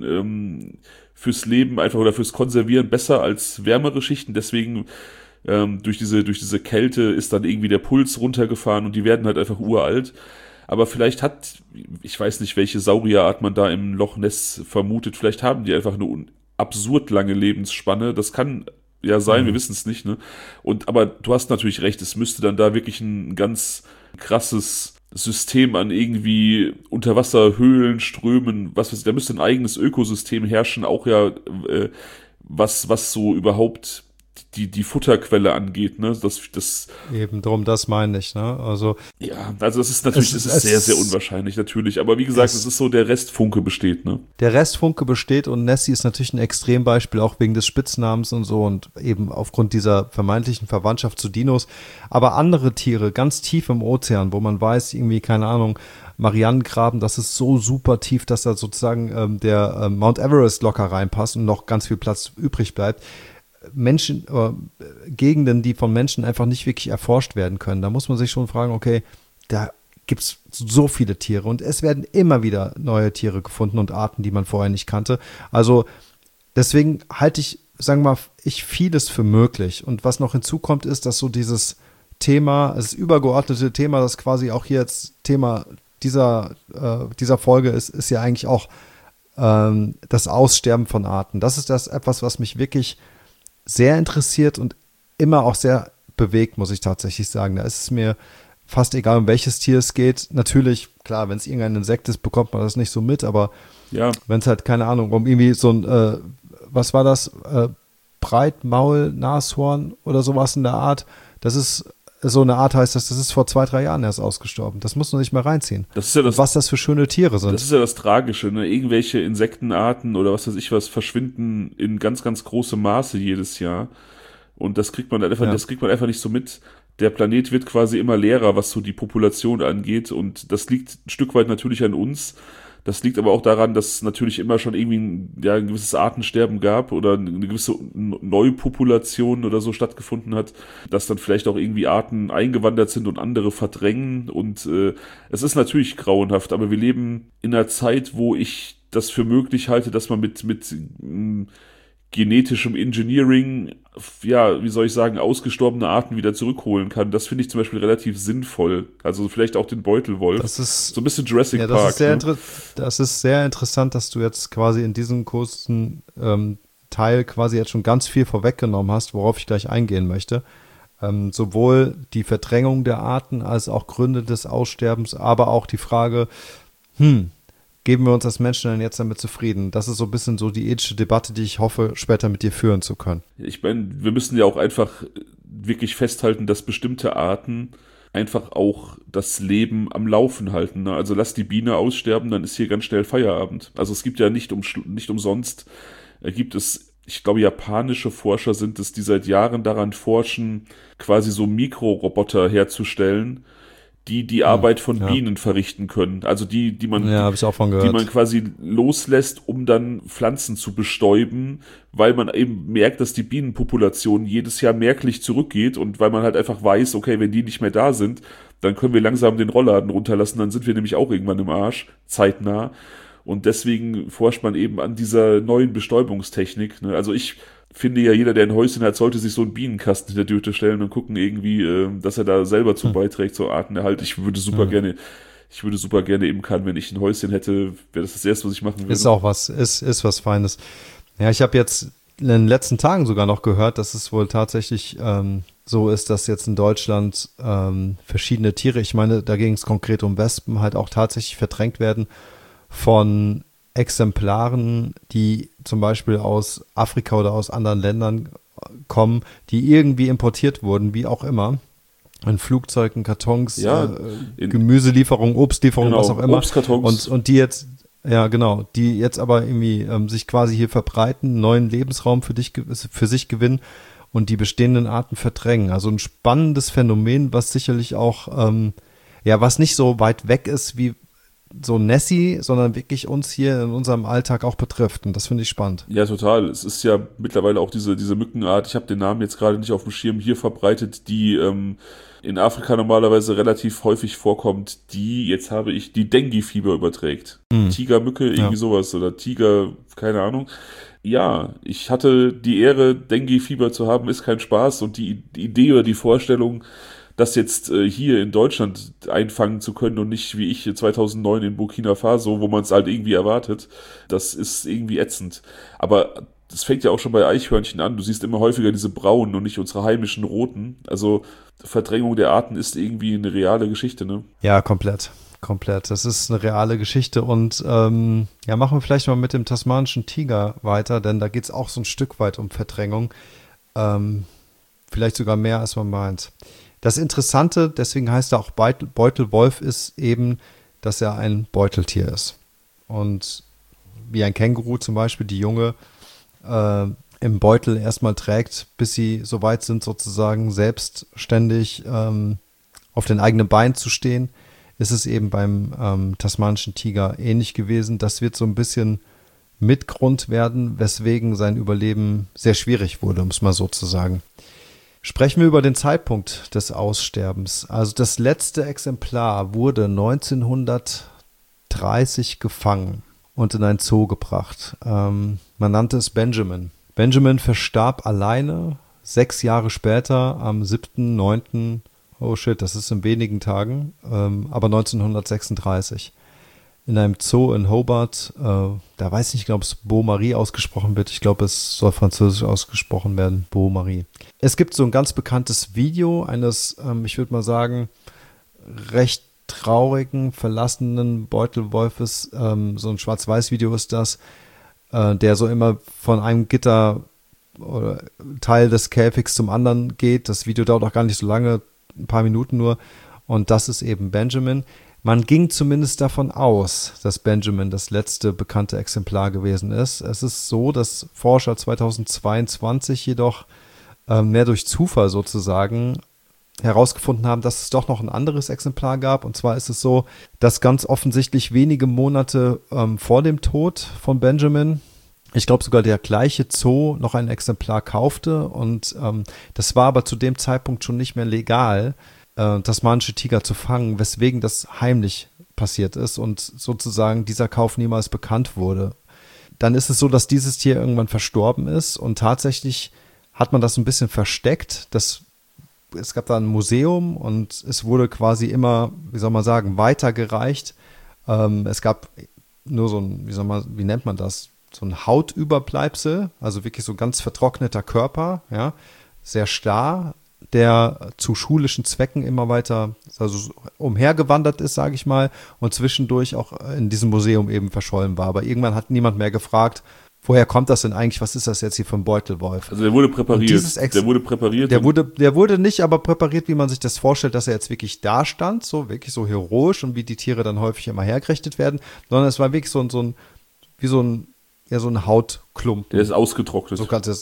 Leben einfach oder fürs Konservieren besser als wärmere Schichten. Deswegen durch diese Kälte ist dann irgendwie der Puls runtergefahren und die werden halt einfach uralt. Aber vielleicht ich weiß nicht, welche Saurierart man da im Loch Ness vermutet, vielleicht haben die einfach eine absurd lange Lebensspanne. Das kann ja sein, wir wissen es nicht, ne? Aber du hast natürlich recht, es müsste dann da wirklich ein ganz krasses System an irgendwie Unterwasserhöhlen, Strömen, was weiß ich, da müsste ein eigenes Ökosystem herrschen, auch ja, was so überhaupt die Futterquelle angeht, ne? Das Eben drum, das meine ich, ne? Also ja, also das ist natürlich, das ist sehr, sehr unwahrscheinlich natürlich, aber wie gesagt, es ist so, der Restfunke besteht, ne? Der Restfunke besteht und Nessie ist natürlich ein Extrembeispiel, auch wegen des Spitznamens und so und eben aufgrund dieser vermeintlichen Verwandtschaft zu Dinos. Aber andere Tiere, ganz tief im Ozean, wo man weiß, irgendwie, keine Ahnung, Marianengraben, das ist so super tief, dass da sozusagen der Mount Everest locker reinpasst und noch ganz viel Platz übrig bleibt. Gegenden, die von Menschen einfach nicht wirklich erforscht werden können. Da muss man sich schon fragen, okay, da gibt es so viele Tiere und es werden immer wieder neue Tiere gefunden und Arten, die man vorher nicht kannte. Also deswegen halte ich, sagen wir mal, vieles für möglich. Und was noch hinzukommt, ist, dass so dieses Thema, das übergeordnete Thema, das quasi auch hier jetzt Thema dieser Folge ist ja eigentlich auch das Aussterben von Arten. Das ist etwas, was mich wirklich sehr interessiert und immer auch sehr bewegt, muss ich tatsächlich sagen. Da ist es mir fast egal, um welches Tier es geht. Natürlich, klar, wenn es irgendein Insekt ist, bekommt man das nicht so mit, aber ja, wenn es halt, keine Ahnung, um irgendwie so ein, was war das, Breitmaul, Nashorn oder sowas in der Art, das ist so eine Art, heißt das ist vor 2-3 Jahren erst ausgestorben. Das muss man nicht mehr reinziehen. Das ist ja was das für schöne Tiere sind. Das ist ja das Tragische, ne? Irgendwelche Insektenarten oder was weiß ich was verschwinden in ganz, ganz großem Maße jedes Jahr. Und das kriegt man einfach nicht so mit. Der Planet wird quasi immer leerer, was so die Population angeht. Und das liegt ein Stück weit natürlich an uns. Das liegt aber auch daran, dass es natürlich immer schon irgendwie ein gewisses Artensterben gab oder eine gewisse Neupopulation oder so stattgefunden hat, dass dann vielleicht auch irgendwie Arten eingewandert sind und andere verdrängen. Und es ist natürlich grauenhaft, aber wir leben in einer Zeit, wo ich das für möglich halte, dass man mit genetischem Engineering, ja, wie soll ich sagen, ausgestorbene Arten wieder zurückholen kann. Das finde ich zum Beispiel relativ sinnvoll. Also vielleicht auch den Beutelwolf. Das ist so ein bisschen Jurassic das Park. Ist das ist sehr interessant, dass du jetzt quasi in diesem kurzen Teil quasi jetzt schon ganz viel vorweggenommen hast, worauf ich gleich eingehen möchte. Sowohl die Verdrängung der Arten als auch Gründe des Aussterbens, aber auch die Frage, geben wir uns als Menschen denn jetzt damit zufrieden? Das ist so ein bisschen so die ethische Debatte, die ich hoffe, später mit dir führen zu können. Ich meine, wir müssen ja auch einfach wirklich festhalten, dass bestimmte Arten einfach auch das Leben am Laufen halten. Ne? Also lass die Biene aussterben, dann ist hier ganz schnell Feierabend. Also es gibt ja nicht umsonst, gibt es, ich glaube, japanische Forscher sind es, die seit Jahren daran forschen, quasi so Mikroroboter herzustellen, die Arbeit von Bienen verrichten können. Also die man quasi loslässt, um dann Pflanzen zu bestäuben, weil man eben merkt, dass die Bienenpopulation jedes Jahr merklich zurückgeht und weil man halt einfach weiß, okay, wenn die nicht mehr da sind, dann können wir langsam den Rollladen runterlassen, dann sind wir nämlich auch irgendwann im Arsch, zeitnah. Und deswegen forscht man eben an dieser neuen Bestäubungstechnik. Ne? Also ich finde ja, jeder, der ein Häuschen hat, sollte sich so einen Bienenkasten hinter die Tür stellen und gucken irgendwie, dass er da selber zu beiträgt, zur Artenerhalt. Ich würde super gerne imkern, wenn ich ein Häuschen hätte, wäre das Erste, was ich machen würde. Ist auch was, ist was Feines. Ja, ich habe jetzt in den letzten Tagen sogar noch gehört, dass es wohl tatsächlich so ist, dass jetzt in Deutschland verschiedene Tiere, ich meine, da ging es konkret um Wespen, halt auch tatsächlich verdrängt werden von Exemplaren, die zum Beispiel aus Afrika oder aus anderen Ländern kommen, die irgendwie importiert wurden, wie auch immer. In Flugzeugen, Kartons, Gemüselieferungen, Obstlieferungen, was auch immer. Obstkartons. Und die jetzt, ja genau, die jetzt aber irgendwie sich quasi hier verbreiten, neuen Lebensraum für sich gewinnen und die bestehenden Arten verdrängen. Also ein spannendes Phänomen, was sicherlich auch, was nicht so weit weg ist, wie so Nessie, sondern wirklich uns hier in unserem Alltag auch betrifft. Und das finde ich spannend. Ja, total. Es ist ja mittlerweile auch diese Mückenart, ich habe den Namen jetzt gerade nicht auf dem Schirm, hier verbreitet, die in Afrika normalerweise relativ häufig vorkommt, jetzt habe ich die Dengue-Fieber überträgt. Tigermücke, irgendwie sowas, oder Tiger, keine Ahnung. Ja, ich hatte die Ehre, Dengue-Fieber zu haben, ist kein Spaß, und die Idee oder die Vorstellung, das jetzt hier in Deutschland einfangen zu können und nicht wie ich 2009 in Burkina Faso, wo man es halt irgendwie erwartet, das ist irgendwie ätzend. Aber das fängt ja auch schon bei Eichhörnchen an. Du siehst immer häufiger diese braunen und nicht unsere heimischen roten. Also Verdrängung der Arten ist irgendwie eine reale Geschichte, ne? Ja, komplett. Das ist eine reale Geschichte. Und machen wir vielleicht mal mit dem tasmanischen Tiger weiter, denn da geht es auch so ein Stück weit um Verdrängung. Vielleicht sogar mehr, als man meint. Das Interessante, deswegen heißt er auch Beutelwolf, ist eben, dass er ein Beuteltier ist. Und wie ein Känguru zum Beispiel die Junge im Beutel erstmal trägt, bis sie so weit sind, sozusagen selbstständig auf den eigenen Beinen zu stehen, ist es eben beim tasmanischen Tiger ähnlich gewesen. Das wird so ein bisschen Mitgrund werden, weswegen sein Überleben sehr schwierig wurde, um es mal so zu sagen. Sprechen wir über den Zeitpunkt des Aussterbens. Also das letzte Exemplar wurde 1930 gefangen und in ein Zoo gebracht. Man nannte es Benjamin. Benjamin verstarb alleine 6 Jahre später am 7.9. Oh shit, das ist in wenigen Tagen, aber 1936. In einem Zoo in Hobart, da weiß ich nicht, ich glaube, es Beaumaris ausgesprochen wird. Ich glaube, es soll französisch ausgesprochen werden, Beaumaris. Es gibt so ein ganz bekanntes Video eines, ich würde mal sagen, recht traurigen, verlassenen Beutelwolfes. So ein Schwarz-Weiß-Video ist das, der so immer von einem Gitter oder Teil des Käfigs zum anderen geht. Das Video dauert auch gar nicht so lange, ein paar Minuten nur. Und das ist eben Benjamin. Man ging zumindest davon aus, dass Benjamin das letzte bekannte Exemplar gewesen ist. Es ist so, dass Forscher 2022 jedoch mehr durch Zufall sozusagen herausgefunden haben, dass es doch noch ein anderes Exemplar gab. Und zwar ist es so, dass ganz offensichtlich wenige Monate vor dem Tod von Benjamin, ich glaube sogar der gleiche Zoo, noch ein Exemplar kaufte. Und das war aber zu dem Zeitpunkt schon nicht mehr legal, tasmanische Tiger zu fangen, weswegen das heimlich passiert ist und sozusagen dieser Kauf niemals bekannt wurde. Dann ist es so, dass dieses Tier irgendwann verstorben ist und tatsächlich hat man das ein bisschen versteckt. Es gab da ein Museum und es wurde quasi immer, wie soll man sagen, weitergereicht. Es gab nur so ein, wie nennt man das? So ein Hautüberbleibsel, also wirklich so ganz vertrockneter Körper, ja, sehr starr, der zu schulischen Zwecken immer weiter umhergewandert ist, sage ich mal, und zwischendurch auch in diesem Museum eben verschollen war. Aber irgendwann hat niemand mehr gefragt, woher kommt das denn eigentlich? Was ist das jetzt hier für ein Beutelwolf? Also der wurde präpariert. Der wurde nicht aber präpariert, wie man sich das vorstellt, dass er jetzt wirklich da stand, so wirklich so heroisch und wie die Tiere dann häufig immer hergerichtet werden, sondern es war wirklich so ein Hautklumpen. Der ist ausgetrocknet.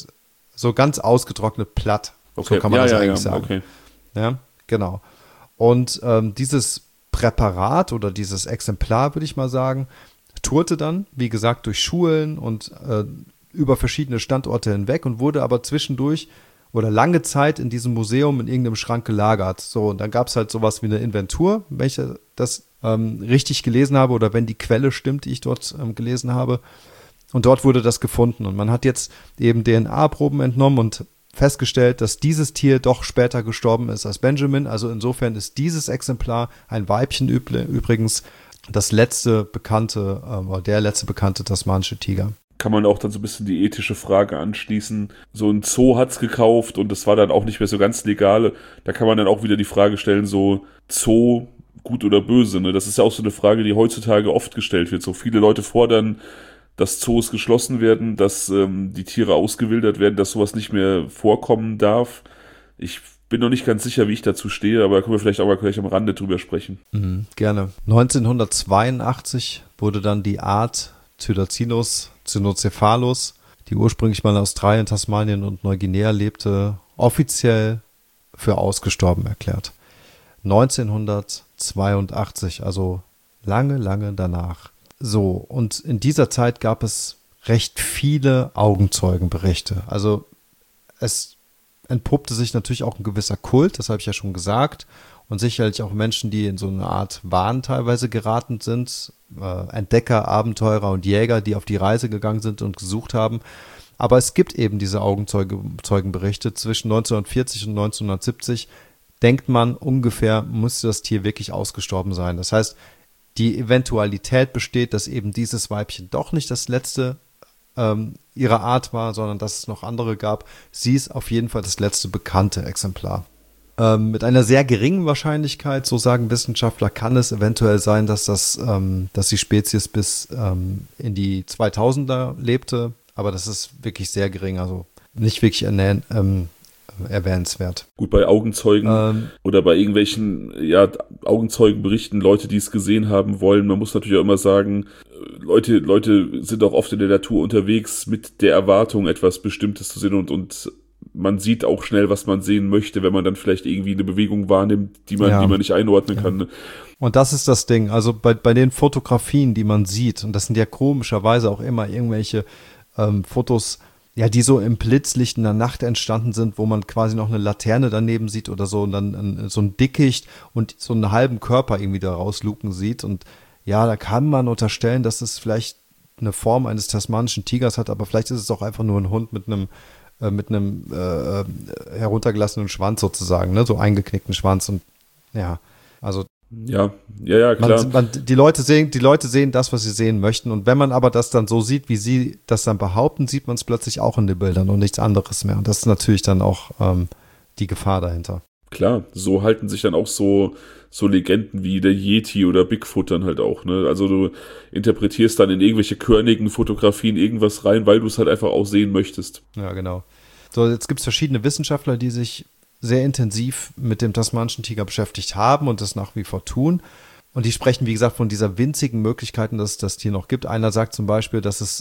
So ganz ausgetrocknet, platt. Okay. So kann man das eigentlich sagen. Okay. Ja, genau. Und dieses Präparat oder dieses Exemplar, würde ich mal sagen, tourte dann, wie gesagt, durch Schulen und über verschiedene Standorte hinweg und wurde aber zwischendurch oder lange Zeit in diesem Museum in irgendeinem Schrank gelagert. So, und dann gab es halt sowas wie eine Inventur, wenn ich das richtig gelesen habe oder wenn die Quelle stimmt, die ich dort gelesen habe. Und dort wurde das gefunden. Und man hat jetzt eben DNA-Proben entnommen und festgestellt, dass dieses Tier doch später gestorben ist als Benjamin. Also insofern ist dieses Exemplar, ein Weibchen übrigens, der letzte bekannte tasmanische Tiger. Kann man auch dann so ein bisschen die ethische Frage anschließen. So ein Zoo hat's gekauft und das war dann auch nicht mehr so ganz legal. Da kann man dann auch wieder die Frage stellen, so Zoo, gut oder böse, ne? Das ist ja auch so eine Frage, die heutzutage oft gestellt wird. So viele Leute fordern, dass Zoos geschlossen werden, dass die Tiere ausgewildert werden, dass sowas nicht mehr vorkommen darf. Ich bin noch nicht ganz sicher, wie ich dazu stehe, aber da können wir vielleicht auch mal gleich am Rande drüber sprechen. Gerne. 1982 wurde dann die Art Thylacinus cynocephalus, die ursprünglich mal in Australien, Tasmanien und Neuguinea lebte, offiziell für ausgestorben erklärt. 1982, also Lange, lange danach. So, und in dieser Zeit gab es recht viele Augenzeugenberichte. Also es entpuppte sich natürlich auch ein gewisser Kult, das habe ich ja schon gesagt. Und sicherlich auch Menschen, die in so eine Art Wahn teilweise geraten sind. Entdecker, Abenteurer und Jäger, die auf die Reise gegangen sind und gesucht haben. Aber es gibt eben diese Augenzeugenberichte. Zwischen 1940 und 1970 denkt man ungefähr, musste das Tier wirklich ausgestorben sein. Das heißt, die Eventualität besteht, dass eben dieses Weibchen doch nicht das letzte ihrer Art war, sondern dass es noch andere gab. Sie ist auf jeden Fall das letzte bekannte Exemplar. Mit einer sehr geringen Wahrscheinlichkeit, so sagen Wissenschaftler, kann es eventuell sein, dass die Spezies bis in die 2000er lebte, aber das ist wirklich sehr gering, also nicht wirklich erwähnenswert. Gut, bei Augenzeugen oder bei irgendwelchen Augenzeugenberichten, Leute, die es gesehen haben wollen, man muss natürlich auch immer sagen, Leute sind auch oft in der Natur unterwegs mit der Erwartung, etwas Bestimmtes zu sehen und man sieht auch schnell, was man sehen möchte, wenn man dann vielleicht irgendwie eine Bewegung wahrnimmt, die man nicht einordnen kann. Ne? Und das ist das Ding. Also bei den Fotografien, die man sieht, und das sind ja komischerweise auch immer irgendwelche Fotos, ja, die so im Blitzlicht in der Nacht entstanden sind, wo man quasi noch eine Laterne daneben sieht oder so und dann so ein Dickicht und so einen halben Körper irgendwie da rausluken sieht. Und ja, da kann man unterstellen, dass es vielleicht eine Form eines tasmanischen Tigers hat, aber vielleicht ist es auch einfach nur ein Hund mit einem heruntergelassenen Schwanz sozusagen, ne, so eingeknickten Schwanz und ja, also ja, klar. Die Leute sehen das, was sie sehen möchten und wenn man aber das dann so sieht, wie sie das dann behaupten, sieht man es plötzlich auch in den Bildern und nichts anderes mehr und das ist natürlich dann auch die Gefahr dahinter. Klar, so halten sich dann auch so Legenden wie der Yeti oder Bigfoot dann halt auch, ne? Also du interpretierst dann in irgendwelche körnigen Fotografien irgendwas rein, weil du es halt einfach auch sehen möchtest. Ja, genau. So, jetzt gibt es verschiedene Wissenschaftler, die sich sehr intensiv mit dem tasmanischen Tiger beschäftigt haben und das nach wie vor tun. Und die sprechen, wie gesagt, von dieser winzigen Möglichkeiten, dass es das Tier noch gibt. Einer sagt zum Beispiel, dass es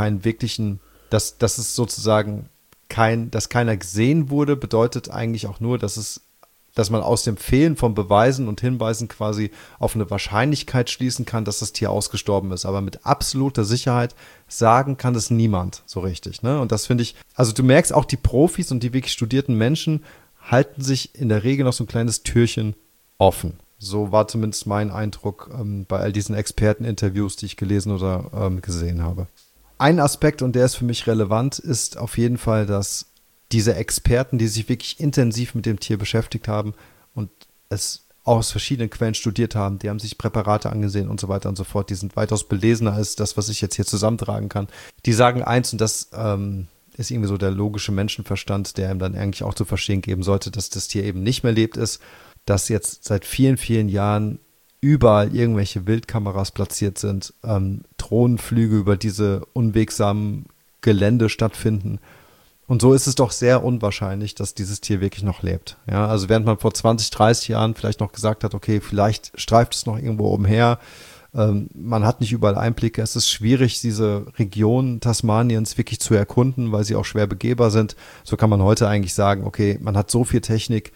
dass es sozusagen dass keiner gesehen wurde, bedeutet eigentlich auch nur, dass man aus dem Fehlen von Beweisen und Hinweisen quasi auf eine Wahrscheinlichkeit schließen kann, dass das Tier ausgestorben ist. Aber mit absoluter Sicherheit sagen kann das niemand so richtig. Ne? Und das finde ich, also du merkst auch, die Profis und die wirklich studierten Menschen halten sich in der Regel noch so ein kleines Türchen offen. So war zumindest mein Eindruck bei all diesen Experteninterviews, die ich gelesen oder gesehen habe. Ein Aspekt, und der ist für mich relevant, ist auf jeden Fall, dass diese Experten, die sich wirklich intensiv mit dem Tier beschäftigt haben und es aus verschiedenen Quellen studiert haben, die haben sich Präparate angesehen und so weiter und so fort, die sind weitaus belesener als das, was ich jetzt hier zusammentragen kann. Die sagen eins, und das ist irgendwie so der logische Menschenverstand, der ihm dann eigentlich auch zu verstehen geben sollte, dass das Tier eben nicht mehr lebt, ist, dass jetzt seit vielen, vielen Jahren überall irgendwelche Wildkameras platziert sind, Drohnenflüge über diese unwegsamen Gelände stattfinden. Und so ist es doch sehr unwahrscheinlich, dass dieses Tier wirklich noch lebt. Ja, also während man vor 20, 30 Jahren vielleicht noch gesagt hat, okay, vielleicht streift es noch irgendwo umher, man hat nicht überall Einblicke, es ist schwierig, diese Region Tasmaniens wirklich zu erkunden, weil sie auch schwer begehbar sind. So kann man heute eigentlich sagen, okay, man hat so viel Technik,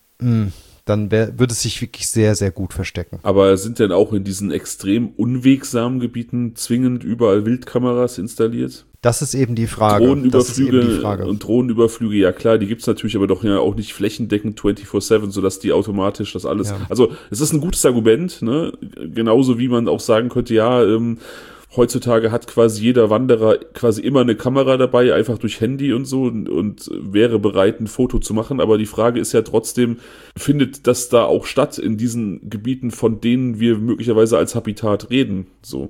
dann würde es sich wirklich sehr, sehr gut verstecken. Aber sind denn auch in diesen extrem unwegsamen Gebieten zwingend überall Wildkameras installiert? Das ist eben die Frage. Drohnenüberflüge und Drohnenüberflüge, ja klar, die gibt's natürlich, aber doch ja auch nicht flächendeckend 24/7, sodass die automatisch das alles... Ja. Also es ist ein gutes Argument, ne? Genauso wie man auch sagen könnte, heutzutage hat quasi jeder Wanderer quasi immer eine Kamera dabei, einfach durch Handy und so und wäre bereit, ein Foto zu machen. Aber die Frage ist ja trotzdem, findet das da auch statt in diesen Gebieten, von denen wir möglicherweise als Habitat reden? So.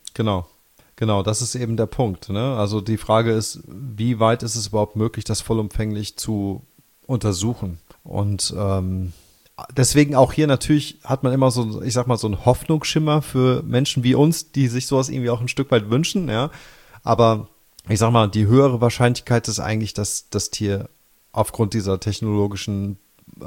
Genau, das ist eben der Punkt. Ne? Also die Frage ist, wie weit ist es überhaupt möglich, das vollumfänglich zu untersuchen? Und deswegen auch hier natürlich hat man immer so, ich sag mal, so einen Hoffnungsschimmer für Menschen wie uns, die sich sowas irgendwie auch ein Stück weit wünschen, ja. Aber ich sag mal, die höhere Wahrscheinlichkeit ist eigentlich, dass das Tier aufgrund dieser technologischen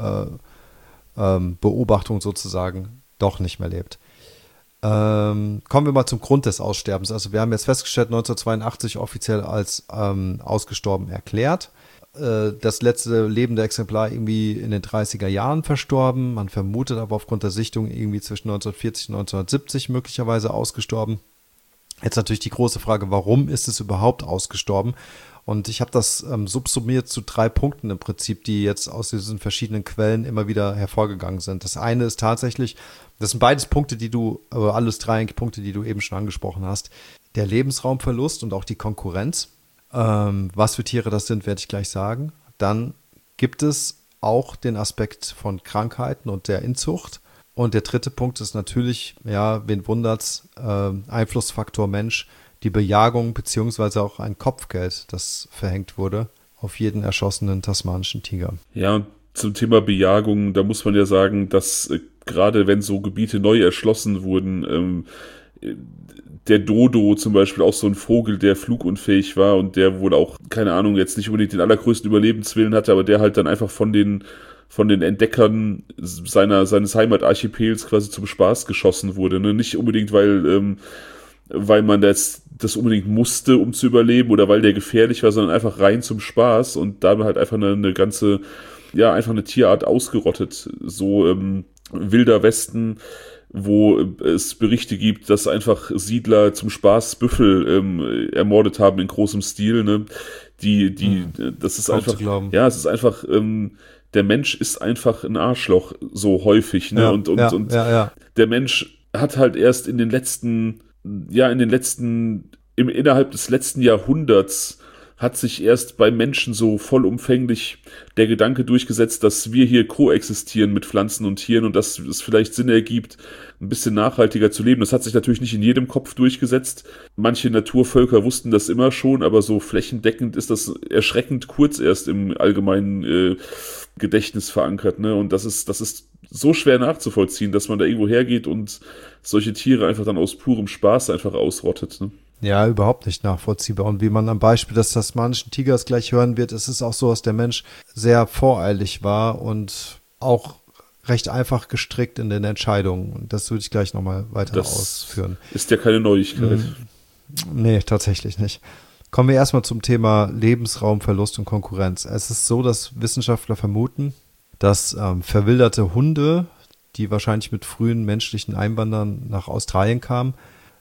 Beobachtung sozusagen doch nicht mehr lebt. Kommen wir mal zum Grund des Aussterbens. Also wir haben jetzt festgestellt, 1982 offiziell als ausgestorben erklärt. das letzte lebende Exemplar irgendwie in den 30er Jahren verstorben. Man vermutet aber aufgrund der Sichtung irgendwie zwischen 1940 und 1970 möglicherweise ausgestorben. Jetzt natürlich die große Frage, warum ist es überhaupt ausgestorben? Und ich habe das subsumiert zu 3 Punkten im Prinzip, die jetzt aus diesen verschiedenen Quellen immer wieder hervorgegangen sind. Das eine ist tatsächlich, das sind beides Punkte, alles 3 Punkte, die du eben schon angesprochen hast. Der Lebensraumverlust und auch die Konkurrenz. Was für Tiere das sind, werde ich gleich sagen. Dann gibt es auch den Aspekt von Krankheiten und der Inzucht. Und der 3. Punkt ist natürlich, ja, wen wundert's, Einflussfaktor Mensch, die Bejagung beziehungsweise auch ein Kopfgeld, das verhängt wurde auf jeden erschossenen tasmanischen Tiger. Ja, und zum Thema Bejagung, da muss man ja sagen, dass gerade wenn so Gebiete neu erschlossen wurden, der Dodo zum Beispiel auch so ein Vogel, der flugunfähig war und der wohl auch, keine Ahnung, jetzt nicht unbedingt den allergrößten Überlebenswillen hatte, aber der halt dann einfach von den Entdeckern seines Heimatarchipels quasi zum Spaß geschossen wurde. Ne? Nicht unbedingt, weil man das unbedingt musste, um zu überleben oder weil der gefährlich war, sondern einfach rein zum Spaß und dabei halt einfach eine ganze, ja, einfach eine Tierart ausgerottet. So Wilder Westen, wo es Berichte gibt, dass einfach Siedler zum Spaß Büffel ermordet haben in großem Stil. Ne? Das ist einfach, ja, es ist einfach, der Mensch ist einfach ein Arschloch, so häufig. Ne? Ja, der Mensch hat halt erst innerhalb des letzten Jahrhunderts hat sich erst bei Menschen so vollumfänglich der Gedanke durchgesetzt, dass wir hier koexistieren mit Pflanzen und Tieren und dass es vielleicht Sinn ergibt, ein bisschen nachhaltiger zu leben. Das hat sich natürlich nicht in jedem Kopf durchgesetzt. Manche Naturvölker wussten das immer schon, aber so flächendeckend ist das erschreckend kurz erst im allgemeinen Gedächtnis verankert. Ne? Und das ist so schwer nachzuvollziehen, dass man da irgendwo hergeht und solche Tiere einfach dann aus purem Spaß einfach ausrottet. Ne? Ja, überhaupt nicht nachvollziehbar. Und wie man am Beispiel des tasmanischen Tigers gleich hören wird, ist es auch so, dass der Mensch sehr voreilig war und auch recht einfach gestrickt in den Entscheidungen. Und das würde ich gleich nochmal weiter ausführen. Ist ja keine Neuigkeit. Nee, tatsächlich nicht. Kommen wir erstmal zum Thema Lebensraumverlust und Konkurrenz. Es ist so, dass Wissenschaftler vermuten, dass verwilderte Hunde, die wahrscheinlich mit frühen menschlichen Einwanderern nach Australien kamen,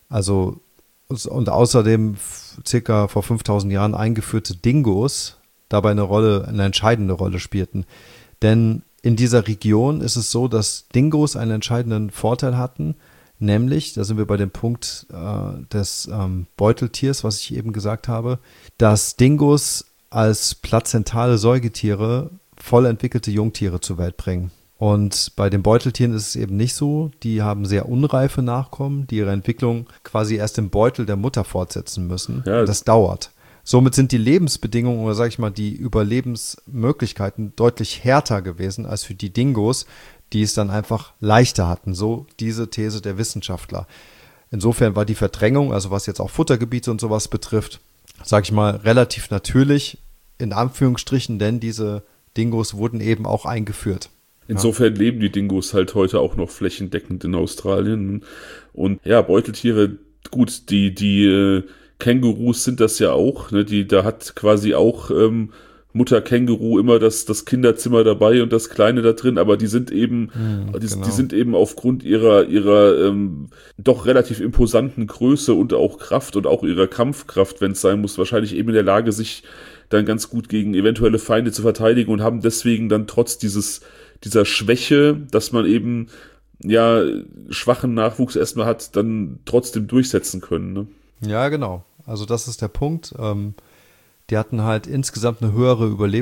und außerdem circa vor 5000 Jahren eingeführte Dingos dabei eine entscheidende Rolle spielten. Denn in dieser Region ist es so, dass Dingos einen entscheidenden Vorteil hatten, nämlich, da sind wir bei dem Punkt des Beuteltiers, was ich eben gesagt habe, dass Dingos als plazentale Säugetiere voll entwickelte Jungtiere zur Welt bringen. Und bei den Beuteltieren ist es eben nicht so. Die haben sehr unreife Nachkommen, die ihre Entwicklung quasi erst im Beutel der Mutter fortsetzen müssen. Ja. Das dauert. Somit sind die Lebensbedingungen oder sage ich mal die Überlebensmöglichkeiten deutlich härter gewesen als für die Dingos, die es dann einfach leichter hatten. So diese These der Wissenschaftler. Insofern war die Verdrängung, also was jetzt auch Futtergebiete und sowas betrifft, sage ich mal relativ natürlich in Anführungsstrichen, denn diese Dingos wurden eben auch eingeführt. Insofern leben die Dingos halt heute auch noch flächendeckend in Australien. Und ja, Beuteltiere, gut, die Kängurus sind das ja auch. Ne? Da hat quasi auch Mutter Känguru immer das Kinderzimmer dabei und das Kleine da drin, aber die sind eben, die sind eben aufgrund ihrer doch relativ imposanten Größe und auch Kraft und auch ihrer Kampfkraft, wenn es sein muss, wahrscheinlich eben in der Lage, sich dann ganz gut gegen eventuelle Feinde zu verteidigen und haben deswegen dann trotz dieser Schwäche, dass man eben ja schwachen Nachwuchs erstmal hat, dann trotzdem durchsetzen können. Ne? Ja, genau. Also das ist der Punkt. Die hatten halt insgesamt eine höhere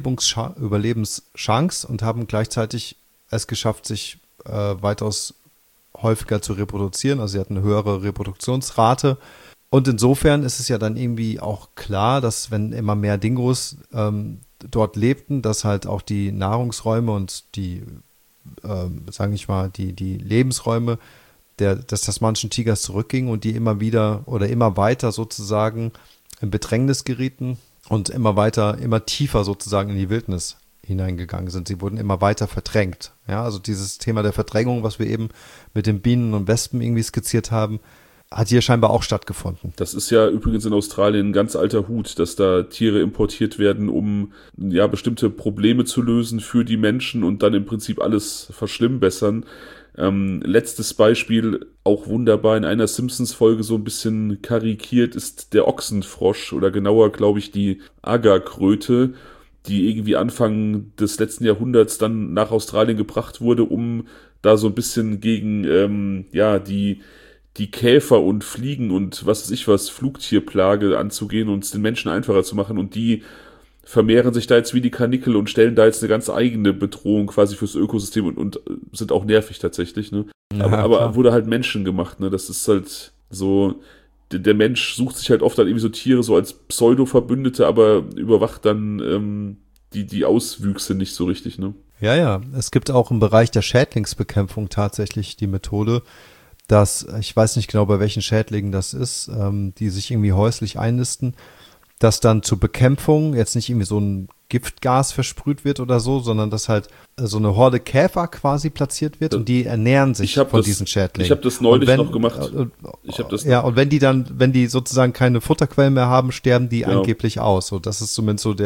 Überlebenschance und haben gleichzeitig es geschafft, sich weitaus häufiger zu reproduzieren. Also sie hatten eine höhere Reproduktionsrate. Und insofern ist es ja dann irgendwie auch klar, dass wenn immer mehr Dingos dort lebten, dass halt auch die Nahrungsräume und die, sage ich mal, die Lebensräume des tasmanischen Tigers zurückgingen und die immer wieder oder immer weiter sozusagen in Bedrängnis gerieten und immer tiefer sozusagen in die Wildnis hineingegangen sind. Sie wurden immer weiter verdrängt. Ja, also dieses Thema der Verdrängung, was wir eben mit den Bienen und Wespen irgendwie skizziert haben, hat hier scheinbar auch stattgefunden. Das ist ja übrigens in Australien ein ganz alter Hut, dass da Tiere importiert werden, um ja bestimmte Probleme zu lösen für die Menschen und dann im Prinzip alles verschlimmbessern. Letztes Beispiel, auch wunderbar in einer Simpsons-Folge so ein bisschen karikiert, ist der Ochsenfrosch oder genauer, glaube ich, die Agerkröte, die irgendwie Anfang des letzten Jahrhunderts dann nach Australien gebracht wurde, um da so ein bisschen gegen die Käfer und Fliegen und was weiß ich was, Flugtierplage anzugehen und es den Menschen einfacher zu machen. Und die vermehren sich da jetzt wie die Karnickel und stellen da jetzt eine ganz eigene Bedrohung quasi fürs Ökosystem und sind auch nervig tatsächlich, ne? Ja, aber wurde halt Menschen gemacht, ne? Das ist halt so, der Mensch sucht sich halt oft dann irgendwie so Tiere so als Pseudo-Verbündete, aber überwacht dann die Auswüchse nicht so richtig, ne? Ja, es gibt auch im Bereich der Schädlingsbekämpfung tatsächlich die Methode, dass, ich weiß nicht genau, bei welchen Schädlingen das ist, die sich irgendwie häuslich einnisten, dass dann zur Bekämpfung jetzt nicht irgendwie so ein Giftgas versprüht wird oder so, sondern dass halt so eine Horde Käfer quasi platziert wird und die ernähren sich von diesen Schädlingen. Ich habe das neulich noch gemacht. Und wenn die sozusagen keine Futterquellen mehr haben, sterben die angeblich aus. So, das ist zumindest so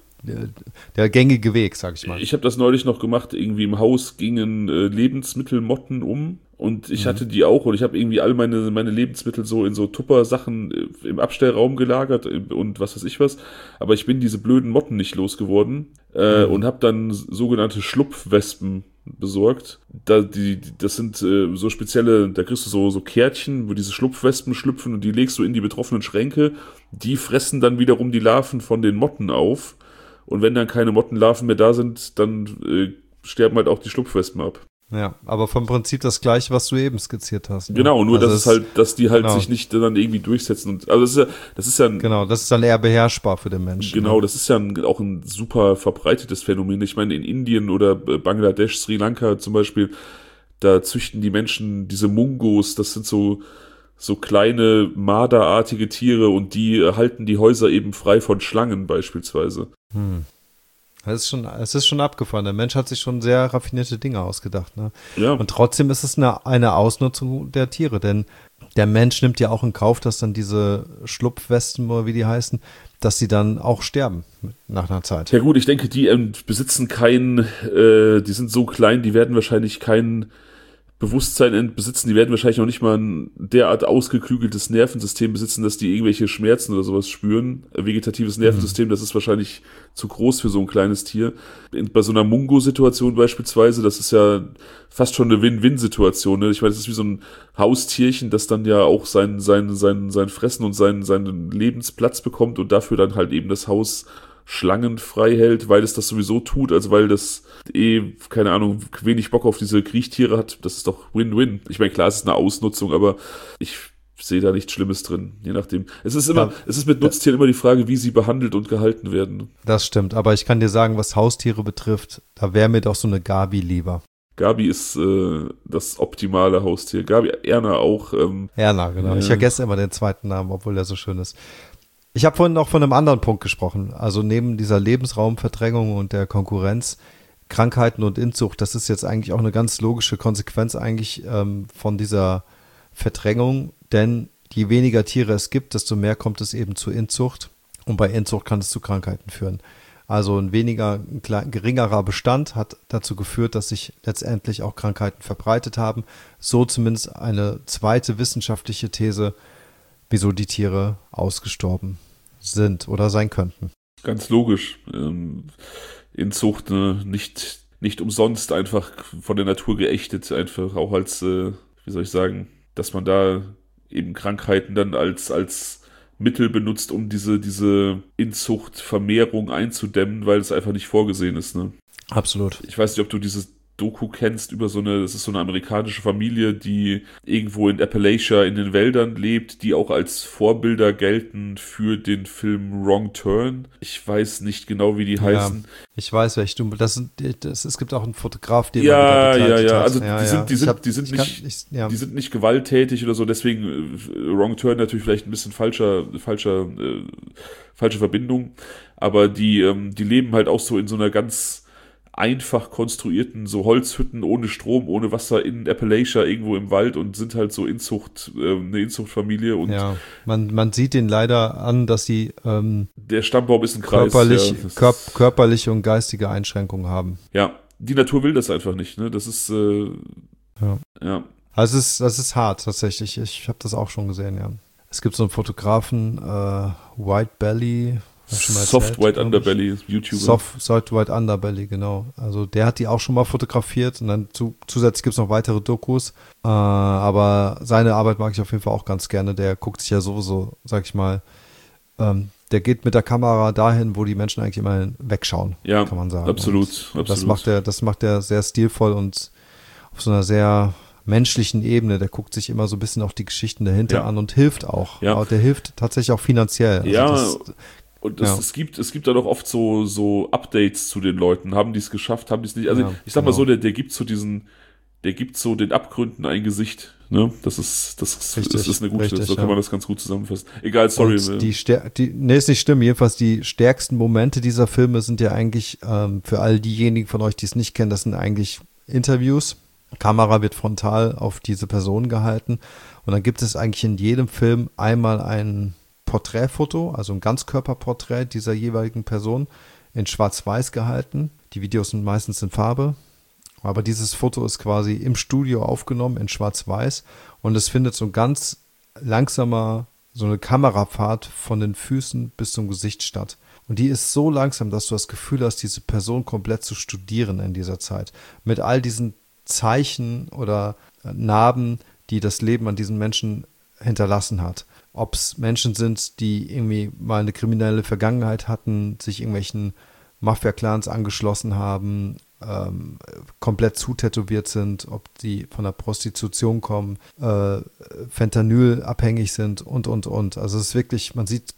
der gängige Weg, sag ich mal. Ich habe das neulich noch gemacht, irgendwie im Haus gingen Lebensmittelmotten um und ich hatte die auch und ich habe irgendwie all meine Lebensmittel so in so Tupper-Sachen im Abstellraum gelagert und was weiß ich was, aber ich bin diese blöden Motten nicht losgeworden und habe dann sogenannte Schlupfwespen besorgt. Das sind so spezielle, da kriegst du so Kärtchen, wo diese Schlupfwespen schlüpfen und die legst du in die betroffenen Schränke, die fressen dann wiederum die Larven von den Motten auf. Und wenn dann keine Mottenlarven mehr da sind, dann sterben halt auch die Schlupfwespen ab. Ja, aber vom Prinzip das Gleiche, was du eben skizziert hast. Ne? Genau, nur also dass die halt sich nicht dann irgendwie durchsetzen. Und, also das ist ja genau, das ist dann eher beherrschbar für den Menschen. Genau, ne? das ist ja auch ein super verbreitetes Phänomen. Ich meine, in Indien oder Bangladesch, Sri Lanka zum Beispiel, da züchten die Menschen diese Mungos, das sind so kleine marderartige Tiere und die halten die Häuser eben frei von Schlangen beispielsweise. Es ist schon abgefahren. Der Mensch hat sich schon sehr raffinierte Dinge ausgedacht. Ne? Ja. Und trotzdem ist es eine Ausnutzung der Tiere, denn der Mensch nimmt ja auch in Kauf, dass dann diese Schlupfwespen oder wie die heißen, dass sie dann auch sterben nach einer Zeit. Ja gut, ich denke, die besitzen die sind so klein, die werden wahrscheinlich kein Bewusstsein besitzen, die werden wahrscheinlich noch nicht mal ein derart ausgeklügeltes Nervensystem besitzen, dass die irgendwelche Schmerzen oder sowas spüren. Vegetatives Nervensystem, das ist wahrscheinlich zu groß für so ein kleines Tier. Bei so einer Mungo-Situation beispielsweise, das ist ja fast schon eine Win-Win-Situation. Ne? Ich meine, das ist wie so ein Haustierchen, das dann ja auch sein Fressen und seinen Lebensplatz bekommt und dafür dann halt eben das Haus schlangenfrei hält, weil es das sowieso tut, also weil das keine Ahnung, wenig Bock auf diese Kriechtiere hat. Das ist doch Win-Win. Ich meine, klar, es ist eine Ausnutzung, aber ich sehe da nichts Schlimmes drin, je nachdem. Es ist mit Nutztieren immer die Frage, wie sie behandelt und gehalten werden. Das stimmt, aber ich kann dir sagen, was Haustiere betrifft, da wäre mir doch so eine Gabi lieber. Gabi ist das optimale Haustier. Erna auch. Erna, genau. Ich vergesse immer den zweiten Namen, obwohl der so schön ist. Ich habe vorhin noch von einem anderen Punkt gesprochen. Also neben dieser Lebensraumverdrängung und der Konkurrenz, Krankheiten und Inzucht, das ist jetzt eigentlich auch eine ganz logische Konsequenz eigentlich von dieser Verdrängung, denn je weniger Tiere es gibt, desto mehr kommt es eben zur Inzucht und bei Inzucht kann es zu Krankheiten führen. Also ein geringerer Bestand hat dazu geführt, dass sich letztendlich auch Krankheiten verbreitet haben. So zumindest eine zweite wissenschaftliche These, wieso die Tiere ausgestorben sind oder sein könnten. Ganz logisch. Inzucht nicht umsonst einfach von der Natur geächtet, einfach auch als, wie soll ich sagen, dass man da eben Krankheiten dann als Mittel benutzt, um diese Inzuchtvermehrung einzudämmen, weil es einfach nicht vorgesehen ist. Ne? Absolut. Ich weiß nicht, ob du dieses Doku kennst über das ist so eine amerikanische Familie, die irgendwo in Appalachia in den Wäldern lebt, die auch als Vorbilder gelten für den Film Wrong Turn. Ich weiß nicht genau, wie die heißen. Ich weiß, es gibt auch einen Fotograf, den ja, hat. Also die sind nicht gewalttätig oder so, deswegen Wrong Turn natürlich vielleicht ein bisschen falsche Verbindung, aber die leben halt auch so in so einer ganz einfach konstruierten so Holzhütten ohne Strom, ohne Wasser in Appalachia irgendwo im Wald und sind halt so eine Inzuchtfamilie. Und ja, man sieht denen leider an, dass sie der Stammbaum ist ein Kreis. Körperliche und geistige Einschränkungen haben. Ja, die Natur will das einfach nicht. Ne? Das ist ja. Also das ist hart tatsächlich. Ich habe das auch schon gesehen, ja. Es gibt so einen Fotografen, White Belly, Soft White Underbelly, YouTuber. Soft White Underbelly, genau. Also der hat die auch schon mal fotografiert und dann zusätzlich gibt es noch weitere Dokus. Aber seine Arbeit mag ich auf jeden Fall auch ganz gerne. Der guckt sich ja sowieso, sag ich mal, der geht mit der Kamera dahin, wo die Menschen eigentlich immer wegschauen, ja, kann man sagen. Absolut. Das macht er sehr stilvoll und auf so einer sehr menschlichen Ebene. Der guckt sich immer so ein bisschen auch die Geschichten dahinter an und hilft auch. Ja. Aber der hilft tatsächlich auch finanziell. Also und es gibt dann auch oft so Updates zu den Leuten. Haben die es geschafft, haben die es nicht? Also ich sag mal so, der gibt so den Abgründen ein Gesicht. Ne? Das ist eine gute, so kann man das ganz gut zusammenfassen. Egal, sorry. Nee, ist nicht schlimm. Jedenfalls die stärksten Momente dieser Filme sind ja eigentlich, für all diejenigen von euch, die es nicht kennen, das sind eigentlich Interviews. Kamera wird frontal auf diese Person gehalten. Und dann gibt es eigentlich in jedem Film einmal ein Porträtfoto, also ein Ganzkörperporträt dieser jeweiligen Person in Schwarz-Weiß gehalten. Die Videos sind meistens in Farbe, aber dieses Foto ist quasi im Studio aufgenommen in Schwarz-Weiß und es findet so ein ganz langsamer, so eine Kamerafahrt von den Füßen bis zum Gesicht statt. Und die ist so langsam, dass du das Gefühl hast, diese Person komplett zu studieren in dieser Zeit. Mit all diesen Zeichen oder Narben, die das Leben an diesen Menschen hinterlassen hat. Ob es Menschen sind, die irgendwie mal eine kriminelle Vergangenheit hatten, sich irgendwelchen Mafia-Clans angeschlossen haben, komplett zutätowiert sind, ob die von der Prostitution kommen, Fentanyl abhängig sind und. Also es ist wirklich, man sieht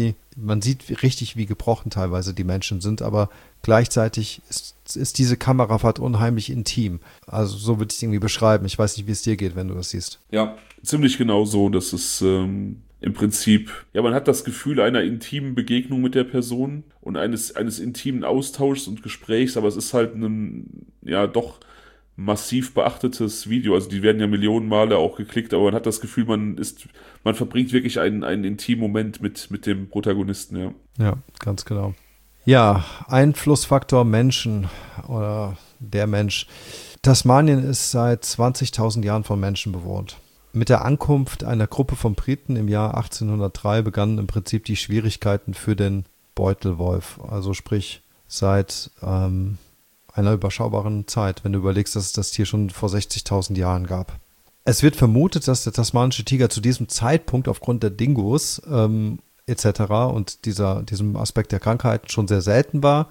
richtig, wie gebrochen teilweise die Menschen sind, aber gleichzeitig ist diese Kamerafahrt unheimlich intim. Also so würde ich es irgendwie beschreiben. Ich weiß nicht, wie es dir geht, wenn du das siehst. Ja, ziemlich genau so. Das ist im Prinzip, ja, man hat das Gefühl einer intimen Begegnung mit der Person und eines intimen Austauschs und Gesprächs, aber es ist halt ein, ja, doch massiv beachtetes Video. Also die werden ja Millionen Male auch geklickt, aber man hat das Gefühl, man verbringt wirklich einen intimen Moment mit dem Protagonisten, ja. Ja, ganz genau. Ja, Einflussfaktor Menschen oder der Mensch. Tasmanien ist seit 20.000 Jahren von Menschen bewohnt. Mit der Ankunft einer Gruppe von Briten im Jahr 1803 begannen im Prinzip die Schwierigkeiten für den Beutelwolf. Also sprich seit einer überschaubaren Zeit, wenn du überlegst, dass es das Tier schon vor 60.000 Jahren gab. Es wird vermutet, dass der tasmanische Tiger zu diesem Zeitpunkt aufgrund der Dingos etc. und diesem Aspekt der Krankheiten schon sehr selten war,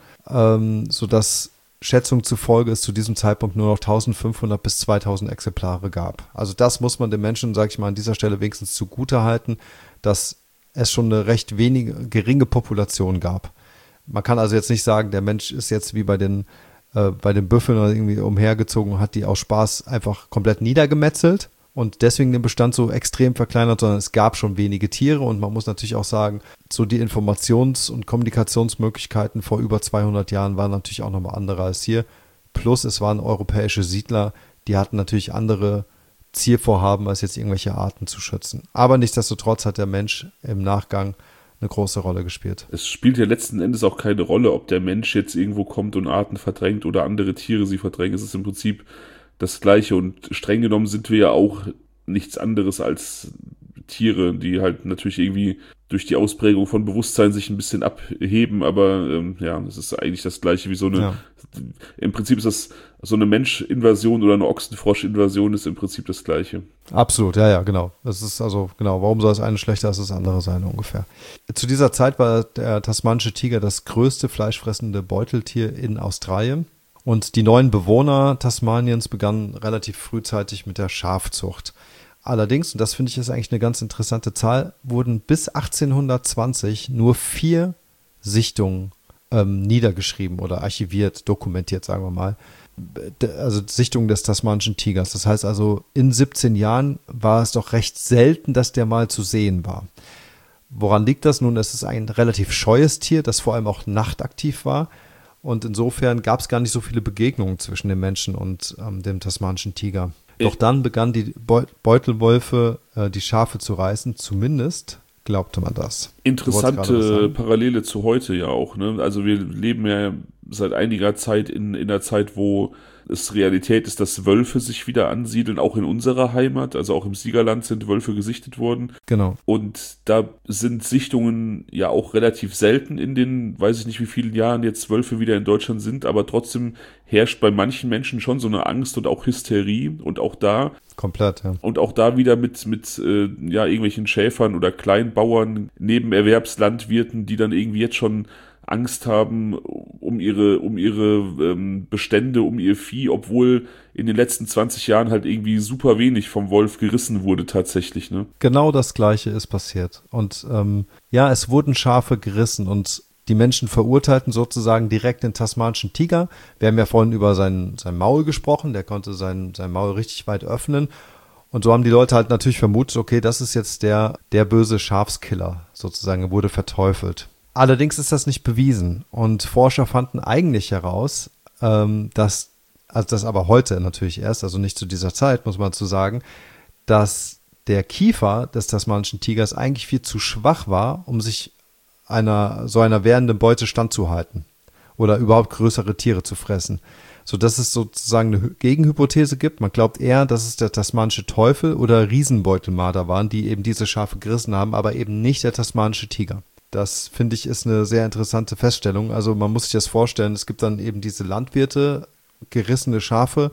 sodass Schätzungen zufolge es zu diesem Zeitpunkt nur noch 1500 bis 2000 Exemplare gab. Also das muss man den Menschen, sage ich mal, an dieser Stelle wenigstens zugute halten, dass es schon eine recht geringe Population gab. Man kann also jetzt nicht sagen, der Mensch ist jetzt wie bei den Büffeln oder irgendwie umhergezogen und hat die aus Spaß einfach komplett niedergemetzelt und deswegen den Bestand so extrem verkleinert, sondern es gab schon wenige Tiere und man muss natürlich auch sagen, so die Informations- und Kommunikationsmöglichkeiten vor über 200 Jahren waren natürlich auch nochmal andere als hier. Plus es waren europäische Siedler, die hatten natürlich andere Zielvorhaben, als jetzt irgendwelche Arten zu schützen. Aber nichtsdestotrotz hat der Mensch im Nachgang eine große Rolle gespielt. Es spielt ja letzten Endes auch keine Rolle, ob der Mensch jetzt irgendwo kommt und Arten verdrängt oder andere Tiere sie verdrängen. Es ist im Prinzip das Gleiche und streng genommen sind wir ja auch nichts anderes als Tiere, die halt natürlich irgendwie durch die Ausprägung von Bewusstsein sich ein bisschen abheben, aber es ist eigentlich das Gleiche wie so eine, im Prinzip ist das so eine Mensch-Invasion oder eine Ochsenfrosch-Invasion ist im Prinzip das Gleiche. Absolut, ja, genau. Das ist also, genau, warum soll das eine schlechter als das andere sein ungefähr? Zu dieser Zeit war der tasmanische Tiger das größte fleischfressende Beuteltier in Australien. Und die neuen Bewohner Tasmaniens begannen relativ frühzeitig mit der Schafzucht. Allerdings, und das finde ich ist eigentlich eine ganz interessante Zahl, wurden bis 1820 nur 4 Sichtungen niedergeschrieben oder archiviert, dokumentiert, sagen wir mal. Also Sichtungen des tasmanischen Tigers. Das heißt also, in 17 Jahren war es doch recht selten, dass der mal zu sehen war. Woran liegt das? Nun, es ist ein relativ scheues Tier, das vor allem auch nachtaktiv war. Und insofern gab es gar nicht so viele Begegnungen zwischen dem Menschen und dem tasmanischen Tiger. Doch dann begannen die Beutelwölfe, die Schafe zu reißen, zumindest glaubte man das. Interessante Parallele zu heute ja auch, ne? Also wir leben ja seit einiger Zeit in einer Zeit, wo es Realität ist, dass Wölfe sich wieder ansiedeln, auch in unserer Heimat, also auch im Siegerland sind Wölfe gesichtet worden. Genau. Und da sind Sichtungen ja auch relativ selten in den, weiß ich nicht wie vielen Jahren jetzt Wölfe wieder in Deutschland sind, aber trotzdem herrscht bei manchen Menschen schon so eine Angst und auch Hysterie und auch da komplett, ja. Und auch da wieder mit irgendwelchen Schäfern oder Kleinbauern, Nebenerwerbslandwirten, die dann irgendwie jetzt schon Angst haben um ihre Bestände, um ihr Vieh, obwohl in den letzten 20 Jahren halt irgendwie super wenig vom Wolf gerissen wurde tatsächlich, ne? Genau das Gleiche ist passiert. Und es wurden Schafe gerissen und die Menschen verurteilten sozusagen direkt den tasmanischen Tiger. Wir haben ja vorhin über sein Maul gesprochen, der konnte sein Maul richtig weit öffnen. Und so haben die Leute halt natürlich vermutet, okay, das ist jetzt der böse Schafskiller sozusagen, er wurde verteufelt. Allerdings ist das nicht bewiesen und Forscher fanden eigentlich heraus, dass das aber heute natürlich erst, also nicht zu dieser Zeit, muss man dazu sagen, dass der Kiefer des tasmanischen Tigers eigentlich viel zu schwach war, um sich einer werdenden Beute standzuhalten oder überhaupt größere Tiere zu fressen. Sodass es sozusagen eine Gegenhypothese gibt. Man glaubt eher, dass es der tasmanische Teufel oder Riesenbeutelmarder waren, die eben diese Schafe gerissen haben, aber eben nicht der tasmanische Tiger. Das, finde ich, ist eine sehr interessante Feststellung. Also man muss sich das vorstellen, es gibt dann eben diese Landwirte, gerissene Schafe.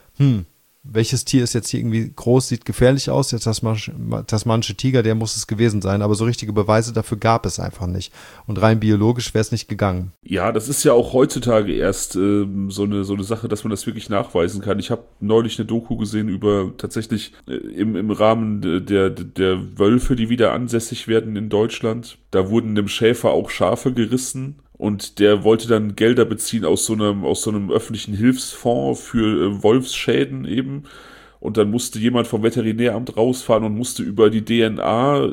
Welches Tier ist jetzt hier irgendwie groß, sieht gefährlich aus? Der tasmanische Tiger, der muss es gewesen sein. Aber so richtige Beweise dafür gab es einfach nicht. Und rein biologisch wäre es nicht gegangen. Ja, das ist ja auch heutzutage erst so eine Sache, dass man das wirklich nachweisen kann. Ich habe neulich eine Doku gesehen über tatsächlich im Rahmen der Wölfe, die wieder ansässig werden in Deutschland. Da wurden dem Schäfer auch Schafe gerissen. Und der wollte dann Gelder beziehen aus so einem öffentlichen Hilfsfonds für Wolfsschäden eben. Und dann musste jemand vom Veterinäramt rausfahren und musste über die DNA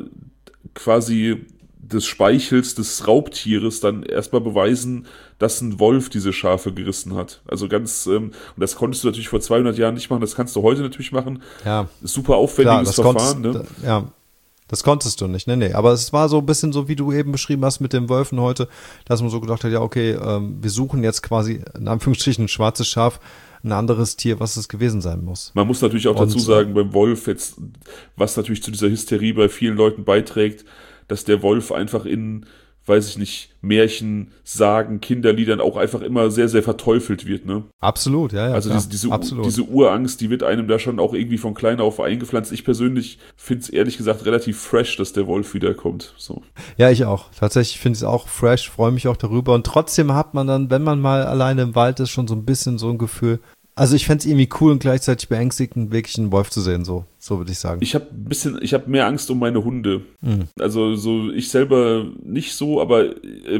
quasi des Speichels des Raubtieres dann erstmal beweisen, dass ein Wolf diese Schafe gerissen hat. Also ganz, und das konntest du natürlich vor 200 Jahren nicht machen, das kannst du heute natürlich machen. Ja. Super aufwendiges Verfahren, ne? Ja. Das konntest du nicht, nee. Aber es war so ein bisschen so, wie du eben beschrieben hast mit den Wölfen heute, dass man so gedacht hat, ja okay, wir suchen jetzt quasi in Anführungsstrichen ein schwarzes Schaf, ein anderes Tier, was es gewesen sein muss. Man muss natürlich auch dazu sagen, beim Wolf jetzt, was natürlich zu dieser Hysterie bei vielen Leuten beiträgt, dass der Wolf einfach in, weiß ich nicht, Märchen, Sagen, Kinderliedern auch einfach immer sehr, sehr verteufelt wird, ne? Absolut, ja. Also diese Urangst, die wird einem da schon auch irgendwie von klein auf eingepflanzt. Ich persönlich finde es ehrlich gesagt relativ fresh, dass der Wolf wiederkommt. So. Ja, ich auch. Tatsächlich finde ich es auch fresh, freue mich auch darüber. Und trotzdem hat man dann, wenn man mal alleine im Wald ist, schon so ein bisschen so ein Gefühl. Also ich fände es irgendwie cool und gleichzeitig beängstigend, wirklich einen Wolf zu sehen, so würde ich sagen. Ich habe mehr Angst um meine Hunde. Mhm. Also so ich selber nicht so, aber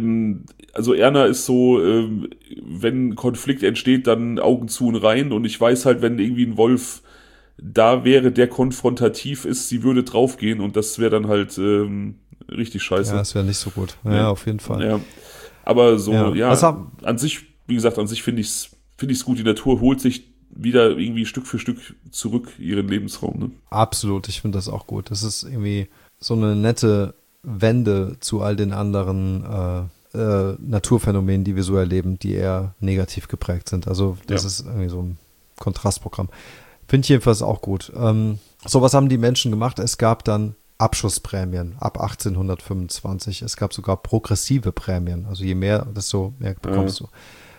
also Erna ist so, wenn ein Konflikt entsteht, dann Augen zu und rein. Und ich weiß halt, wenn irgendwie ein Wolf da wäre, der konfrontativ ist, sie würde draufgehen und das wäre dann halt richtig scheiße. Ja, das wäre nicht so gut. Ja, auf jeden Fall. Ja. Aber so, an sich, wie gesagt, finde ich es gut. Die Natur holt sich wieder irgendwie Stück für Stück zurück ihren Lebensraum. Ne? Absolut, ich finde das auch gut. Das ist irgendwie so eine nette Wende zu all den anderen Naturphänomenen, die wir so erleben, die eher negativ geprägt sind. Also das ist irgendwie so ein Kontrastprogramm. Finde ich jedenfalls auch gut. So, was haben die Menschen gemacht? Es gab dann Abschussprämien ab 1825. Es gab sogar progressive Prämien. Also je mehr, desto mehr bekommst du.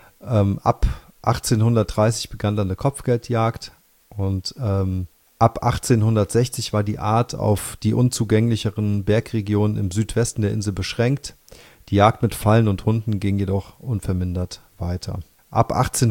Ab 1830 begann dann eine Kopfgeldjagd und ab 1860 war die Art auf die unzugänglicheren Bergregionen im Südwesten der Insel beschränkt. Die Jagd mit Fallen und Hunden ging jedoch unvermindert weiter. Ab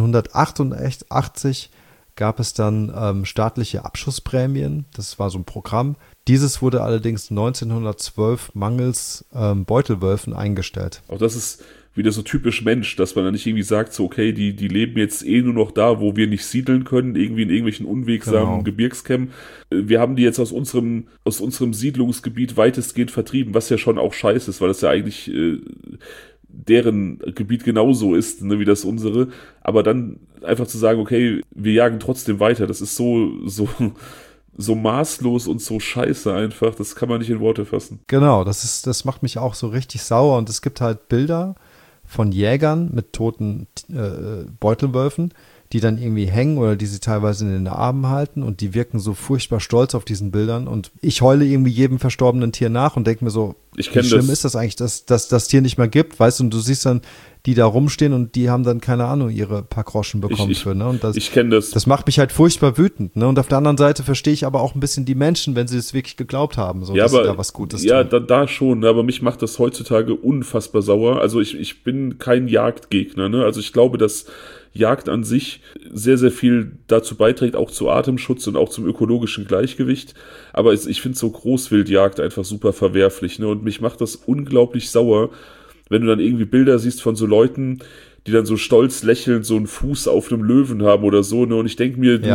1888 gab es dann staatliche Abschussprämien. Das war so ein Programm. Dieses wurde allerdings 1912 mangels Beutelwölfen eingestellt. Auch das ist wieder so typisch Mensch, dass man dann nicht irgendwie sagt, so okay, die leben jetzt nur noch da, wo wir nicht siedeln können, irgendwie in irgendwelchen unwegsamen Gebirgskämmen. Wir haben die jetzt aus unserem Siedlungsgebiet weitestgehend vertrieben, was ja schon auch scheiße ist, weil das ja eigentlich deren Gebiet genauso ist, ne, wie das unsere, aber dann einfach zu sagen, okay, wir jagen trotzdem weiter, das ist so maßlos und so scheiße einfach, das kann man nicht in Worte fassen. Genau, das macht mich auch so richtig sauer und es gibt halt Bilder von Jägern mit toten Beutelwölfen, die dann irgendwie hängen oder die sie teilweise in den Armen halten und die wirken so furchtbar stolz auf diesen Bildern und ich heule irgendwie jedem verstorbenen Tier nach und denke mir so, wie schlimm ist das eigentlich, dass das Tier nicht mehr gibt, weißt du, und du siehst dann die da rumstehen und die haben dann, keine Ahnung, ihre paar Groschen bekommen für, ne? Und ich kenne das. Das macht mich halt furchtbar wütend, ne? Und auf der anderen Seite verstehe ich aber auch ein bisschen die Menschen, wenn sie es wirklich geglaubt haben, so, ja, dass aber, sie da was Gutes tun. Ja, da schon, ne? Aber mich macht das heutzutage unfassbar sauer. Also ich bin kein Jagdgegner, ne? Also ich glaube, dass Jagd an sich sehr, sehr viel dazu beiträgt, auch zu Atemschutz und auch zum ökologischen Gleichgewicht. Aber ich finde so Großwildjagd einfach super verwerflich, ne? Und mich macht das unglaublich sauer, wenn du dann irgendwie Bilder siehst von so Leuten, die dann so stolz lächelnd so einen Fuß auf einem Löwen haben oder so, ne? Und ich denke mir,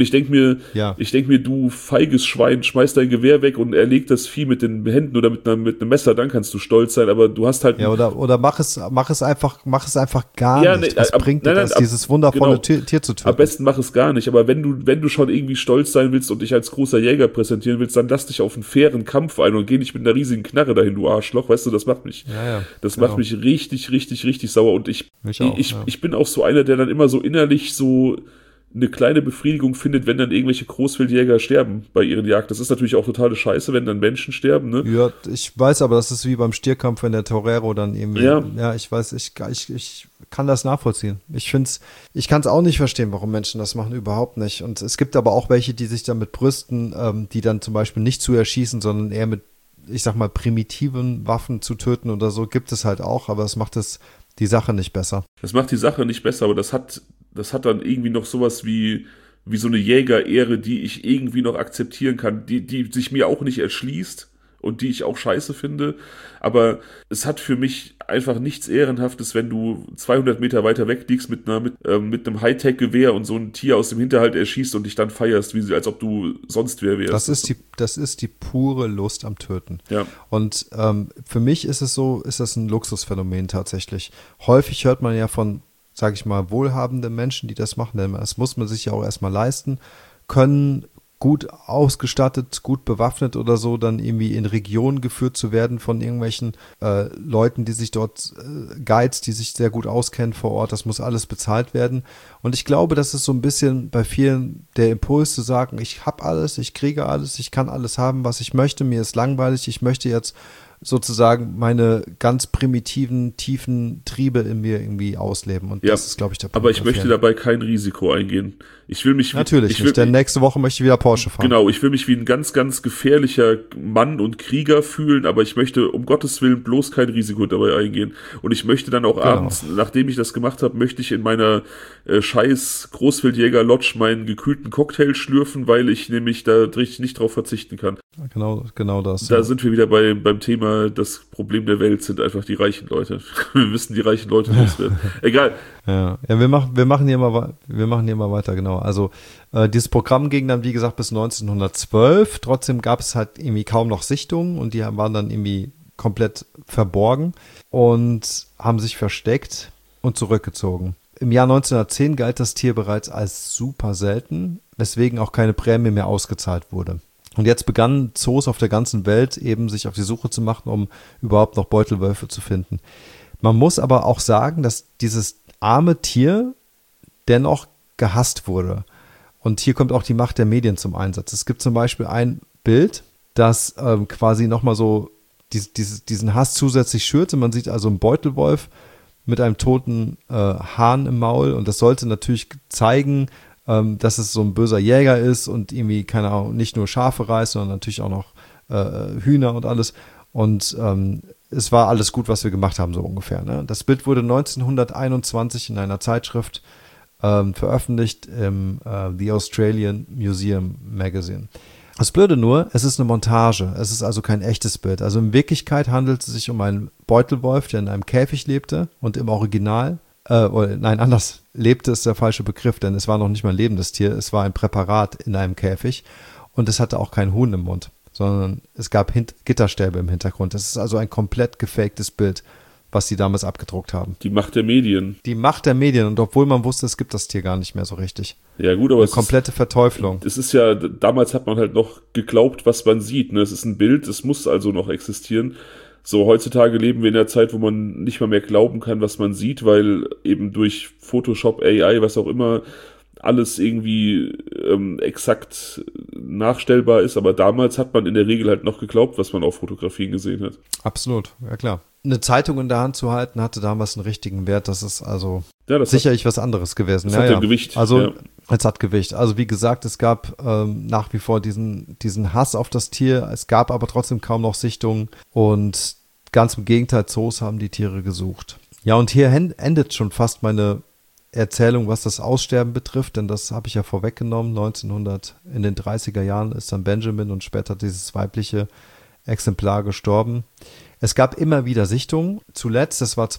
du feiges Schwein, schmeiß dein Gewehr weg und erleg das Vieh mit den Händen oder mit einem Messer, dann kannst du stolz sein, aber du hast halt... Ja, oder mach es einfach gar nicht. Was bringt dir das, dieses wundervolle Tier zu töten? Am besten mach es gar nicht, aber wenn du schon irgendwie stolz sein willst und dich als großer Jäger präsentieren willst, dann lass dich auf einen fairen Kampf ein und geh nicht mit einer riesigen Knarre dahin, du Arschloch, weißt du, das macht mich macht mich richtig, richtig, richtig sauer und ich bin auch so einer, der dann immer so innerlich so eine kleine Befriedigung findet, wenn dann irgendwelche Großwildjäger sterben bei ihren Jagden. Das ist natürlich auch totale Scheiße, wenn dann Menschen sterben, ne? Ja, ich weiß, aber das ist wie beim Stierkampf, wenn der Torero dann irgendwie... Ja, ich weiß, ich kann das nachvollziehen. Ich kann es auch nicht verstehen, warum Menschen das machen, überhaupt nicht. Und es gibt aber auch welche, die sich damit brüsten, die dann zum Beispiel nicht zu erschießen, sondern eher mit, ich sag mal, primitiven Waffen zu töten oder so, gibt es halt auch, aber es macht die Sache nicht besser. Das macht die Sache nicht besser, aber das hat dann irgendwie noch sowas wie so eine Jägerehre, die ich irgendwie noch akzeptieren kann, die sich mir auch nicht erschließt und die ich auch scheiße finde, aber es hat für mich einfach nichts Ehrenhaftes, wenn du 200 Meter weiter weg liegst mit einem Hightech-Gewehr und so ein Tier aus dem Hinterhalt erschießt und dich dann feierst, als ob du sonst wer wärst. Das ist die pure Lust am Töten. Ja. Und für mich ist das ein Luxusphänomen tatsächlich. Häufig hört man ja von, sage ich mal, wohlhabenden Menschen, die das machen, denn das muss man sich ja auch erstmal leisten können, gut ausgestattet, gut bewaffnet oder so, dann irgendwie in Regionen geführt zu werden von irgendwelchen Leuten, die sich dort, Guides, die sich sehr gut auskennen vor Ort, das muss alles bezahlt werden. Und ich glaube, das ist so ein bisschen bei vielen der Impuls zu sagen, ich habe alles, ich kriege alles, ich kann alles haben, was ich möchte, mir ist langweilig, ich möchte jetzt sozusagen meine ganz primitiven, tiefen Triebe in mir irgendwie ausleben. Und das ist, glaube ich, der Punkt. Aber ich möchte dabei kein Risiko eingehen. Natürlich nicht, denn nächste Woche möchte ich wieder Porsche fahren. Genau, ich will mich wie ein ganz, ganz gefährlicher Mann und Krieger fühlen, aber ich möchte um Gottes Willen bloß kein Risiko dabei eingehen. Und ich möchte dann auch abends, nachdem ich das gemacht habe, möchte ich in meiner scheiß Großwildjäger-Lodge meinen gekühlten Cocktail schlürfen, weil ich nämlich da richtig nicht drauf verzichten kann. Genau das. Da sind wir wieder beim Thema, das Problem der Welt sind einfach die reichen Leute. Wir müssen die reichen Leute loswerden. Egal. Ja, wir machen hier mal weiter, genau. Also dieses Programm ging dann, wie gesagt, bis 1912. Trotzdem gab es halt irgendwie kaum noch Sichtungen und die waren dann irgendwie komplett verborgen und haben sich versteckt und zurückgezogen. Im Jahr 1910 galt das Tier bereits als super selten, weswegen auch keine Prämie mehr ausgezahlt wurde. Und jetzt begannen Zoos auf der ganzen Welt eben sich auf die Suche zu machen, um überhaupt noch Beutelwölfe zu finden. Man muss aber auch sagen, dass dieses arme Tier dennoch gehasst wurde. Und hier kommt auch die Macht der Medien zum Einsatz. Es gibt zum Beispiel ein Bild, das quasi nochmal so diesen Hass zusätzlich schürte. Man sieht also einen Beutelwolf mit einem toten Hahn im Maul und das sollte natürlich zeigen, dass es so ein böser Jäger ist und irgendwie, keine Ahnung, nicht nur Schafe reißt, sondern natürlich auch noch Hühner und alles. Und es war alles gut, was wir gemacht haben, so ungefähr. Ne? Das Bild wurde 1921 in einer Zeitschrift veröffentlicht im The Australian Museum Magazine. Das Blöde nur, es ist eine Montage. Es ist also kein echtes Bild. Also in Wirklichkeit handelt es sich um einen Beutelwolf, der in einem Käfig lebte und im Original anders. Lebte ist der falsche Begriff, denn es war noch nicht mal ein lebendes Tier. Es war ein Präparat in einem Käfig und es hatte auch keinen Huhn im Mund, sondern es gab Gitterstäbe im Hintergrund. Das ist also ein komplett gefaktes Bild was sie damals abgedruckt haben. Die Macht der Medien. Die Macht der Medien, und obwohl man wusste, es gibt das Tier gar nicht mehr so richtig. Ja gut, aber komplette Verteuflung. Es ist ja, damals hat man halt noch geglaubt, was man sieht. Ne? Es ist ein Bild, es muss also noch existieren. So, heutzutage leben wir in einer Zeit, wo man nicht mal mehr glauben kann, was man sieht, weil eben durch Photoshop, AI, was auch immer, alles irgendwie exakt nachstellbar ist. Aber damals hat man in der Regel halt noch geglaubt, was man auf Fotografien gesehen hat. Absolut, ja klar. Eine Zeitung in der Hand zu halten, hatte damals einen richtigen Wert. Das ist also das sicherlich was anderes gewesen. Das hat ja Gewicht. Also es hat Gewicht. Also wie gesagt, es gab nach wie vor diesen Hass auf das Tier. Es gab aber trotzdem kaum noch Sichtungen. Und ganz im Gegenteil, Zoos haben die Tiere gesucht. Ja, und hier endet schon fast meine Erzählung, was das Aussterben betrifft, denn das habe ich ja vorweggenommen. In den 30er Jahren ist dann Benjamin und später dieses weibliche Exemplar gestorben. Es gab immer wieder Sichtungen. Zuletzt, das war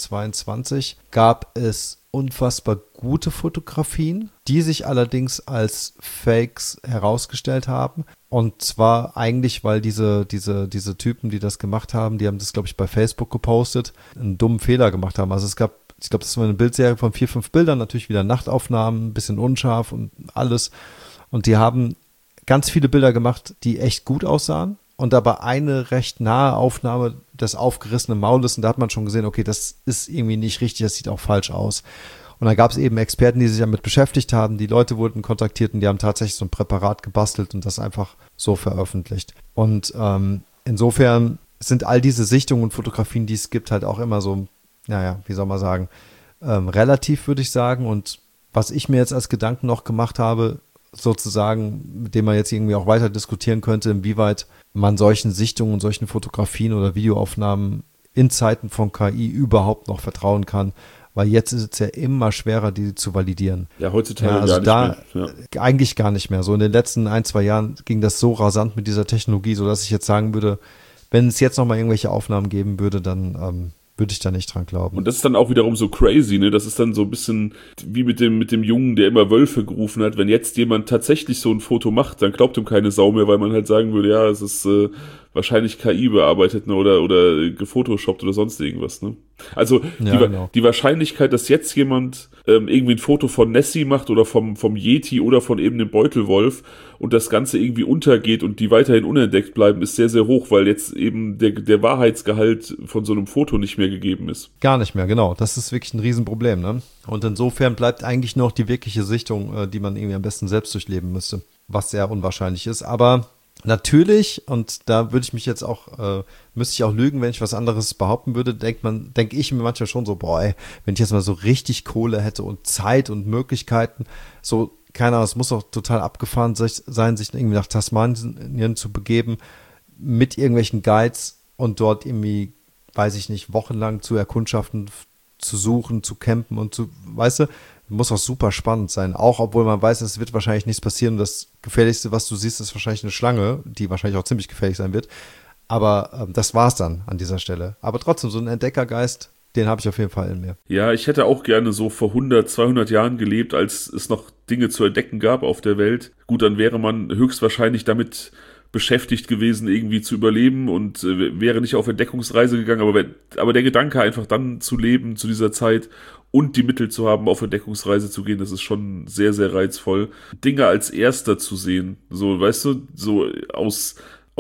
2022, gab es unfassbar gute Fotografien, die sich allerdings als Fakes herausgestellt haben. Und zwar eigentlich, weil diese Typen, die das gemacht haben, die haben das, glaube ich, bei Facebook gepostet, einen dummen Fehler gemacht haben. Also es gab, ich glaube, das war eine Bildserie von 4, 5 Bildern, natürlich wieder Nachtaufnahmen, ein bisschen unscharf und alles. Und die haben ganz viele Bilder gemacht, die echt gut aussahen. Und aber eine recht nahe Aufnahme des aufgerissenen Maules. Und da hat man schon gesehen, okay, das ist irgendwie nicht richtig, das sieht auch falsch aus. Und da gab es eben Experten, die sich damit beschäftigt haben. Die Leute wurden kontaktiert und die haben tatsächlich so ein Präparat gebastelt und das einfach so veröffentlicht. Und insofern sind all diese Sichtungen und Fotografien, die es gibt, halt auch immer so, naja, wie soll man sagen, relativ, würde ich sagen. Und was ich mir jetzt als Gedanken noch gemacht habe, sozusagen, mit dem man jetzt irgendwie auch weiter diskutieren könnte, inwieweit man solchen Sichtungen und solchen Fotografien oder Videoaufnahmen in Zeiten von KI überhaupt noch vertrauen kann, weil jetzt ist es ja immer schwerer, die zu validieren. Ja, heutzutage ja, also gar nicht mehr. Ja. Eigentlich gar nicht mehr. So in den letzten 1-2 Jahren ging das so rasant mit dieser Technologie, sodass ich jetzt sagen würde, wenn es jetzt nochmal irgendwelche Aufnahmen geben würde, dann würde ich da nicht dran glauben. Und das ist dann auch wiederum so crazy, ne? Das ist dann so ein bisschen wie mit dem Jungen, der immer Wölfe gerufen hat. Wenn jetzt jemand tatsächlich so ein Foto macht, dann glaubt ihm keine Sau mehr, weil man halt sagen würde, ja, es ist wahrscheinlich KI bearbeitet, ne? oder gefotoshoppt oder sonst irgendwas, ne? Also die Wahrscheinlichkeit, dass jetzt jemand irgendwie ein Foto von Nessie macht oder vom Yeti oder von eben dem Beutelwolf und das Ganze irgendwie untergeht und die weiterhin unentdeckt bleiben, ist sehr, sehr hoch, weil jetzt eben der Wahrheitsgehalt von so einem Foto nicht mehr gegeben ist. Gar nicht mehr, genau. Das ist wirklich ein Riesenproblem, ne? Und insofern bleibt eigentlich noch die wirkliche Sichtung, die man irgendwie am besten selbst durchleben müsste, was sehr unwahrscheinlich ist. Aber natürlich, und da würde ich mich jetzt auch, müsste ich auch lügen, wenn ich was anderes behaupten würde, denke ich mir manchmal schon so, boah, ey, wenn ich jetzt mal so richtig Kohle hätte und Zeit und Möglichkeiten, so, keine Ahnung, es muss doch total abgefahren sein, sich irgendwie nach Tasmanien zu begeben, mit irgendwelchen Guides und dort irgendwie, weiß ich nicht, wochenlang zu erkundschaften, zu suchen, zu campen und weißt du, muss auch super spannend sein, auch obwohl man weiß, es wird wahrscheinlich nichts passieren. Das Gefährlichste, was du siehst, ist wahrscheinlich eine Schlange, die wahrscheinlich auch ziemlich gefährlich sein wird. Aber das war's dann an dieser Stelle. Aber trotzdem, so ein Entdeckergeist, den habe ich auf jeden Fall in mir. Ja, ich hätte auch gerne so vor 100, 200 Jahren gelebt, als es noch Dinge zu entdecken gab auf der Welt. Gut, dann wäre man höchstwahrscheinlich damit beschäftigt gewesen, irgendwie zu überleben und wäre nicht auf Entdeckungsreise gegangen. Aber der Gedanke, einfach dann zu leben zu dieser Zeit und die Mittel zu haben, auf Entdeckungsreise zu gehen, das ist schon sehr, sehr reizvoll. Dinge als Erster zu sehen, so, weißt du, so aus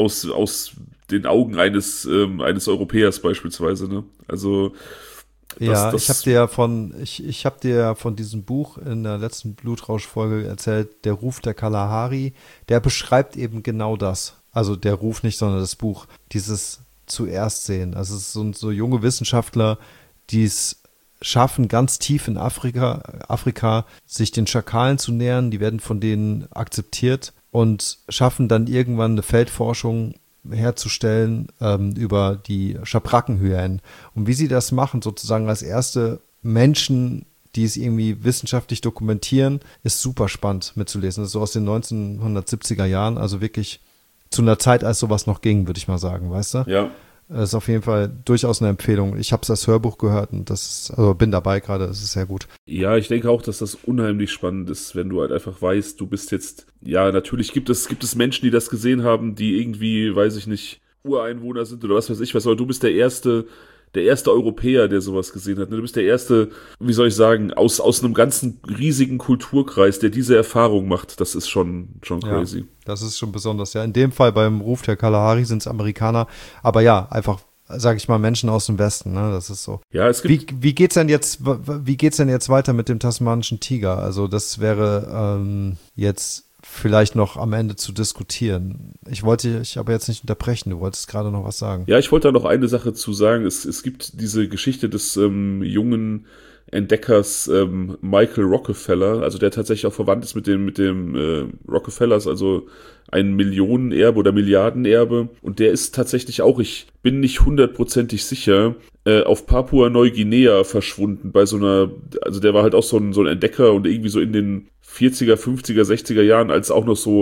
den Augen eines Europäers beispielsweise, ne? Also ja, ich habe dir ja von diesem Buch in der letzten Blutrausch-Folge erzählt, Der Ruf der Kalahari, der beschreibt eben genau das. Also der Ruf nicht, sondern das Buch, dieses zuerst sehen. Also es sind so junge Wissenschaftler, die es schaffen, ganz tief in Afrika sich den Schakalen zu nähern. Die werden von denen akzeptiert und schaffen dann irgendwann eine Feldforschung herzustellen über die Schabrackenhyänen. Und wie sie das machen, sozusagen als erste Menschen, die es irgendwie wissenschaftlich dokumentieren, ist super spannend mitzulesen. Das ist so aus den 1970er Jahren, also wirklich zu einer Zeit, als sowas noch ging, würde ich mal sagen, weißt du? Ja. Das ist auf jeden Fall durchaus eine Empfehlung. Ich habe es als Hörbuch gehört und bin dabei gerade, das ist sehr gut. Ja, ich denke auch, dass das unheimlich spannend ist, wenn du halt einfach weißt, du bist jetzt, ja, natürlich gibt es Menschen, die das gesehen haben, die irgendwie, weiß ich nicht, Ureinwohner sind oder was weiß ich was, aber du bist der Erste, der erste Europäer, der sowas gesehen hat. Du bist der erste, wie soll ich sagen, aus einem ganzen riesigen Kulturkreis, der diese Erfahrung macht. Das ist schon crazy. Ja, das ist schon besonders. Ja, in dem Fall beim Ruf der Kalahari sind es Amerikaner. Aber ja, einfach, sage ich mal, Menschen aus dem Westen. Ne? Das ist so. Ja, es gibt. Wie geht's denn jetzt weiter mit dem tasmanischen Tiger? Also das wäre jetzt vielleicht noch am Ende zu diskutieren. Ich wollte dich aber jetzt nicht unterbrechen, du wolltest gerade noch was sagen. Ja, ich wollte da noch eine Sache zu sagen. Es gibt diese Geschichte des jungen Entdeckers Michael Rockefeller, also der tatsächlich auch verwandt ist mit dem Rockefellers, also ein Millionenerbe oder Milliardenerbe. Und der ist tatsächlich auch, ich bin nicht 100%ig sicher, auf Papua-Neuguinea verschwunden bei so einer, also der war halt auch so ein Entdecker und irgendwie so in den 40er, 50er, 60er Jahren, als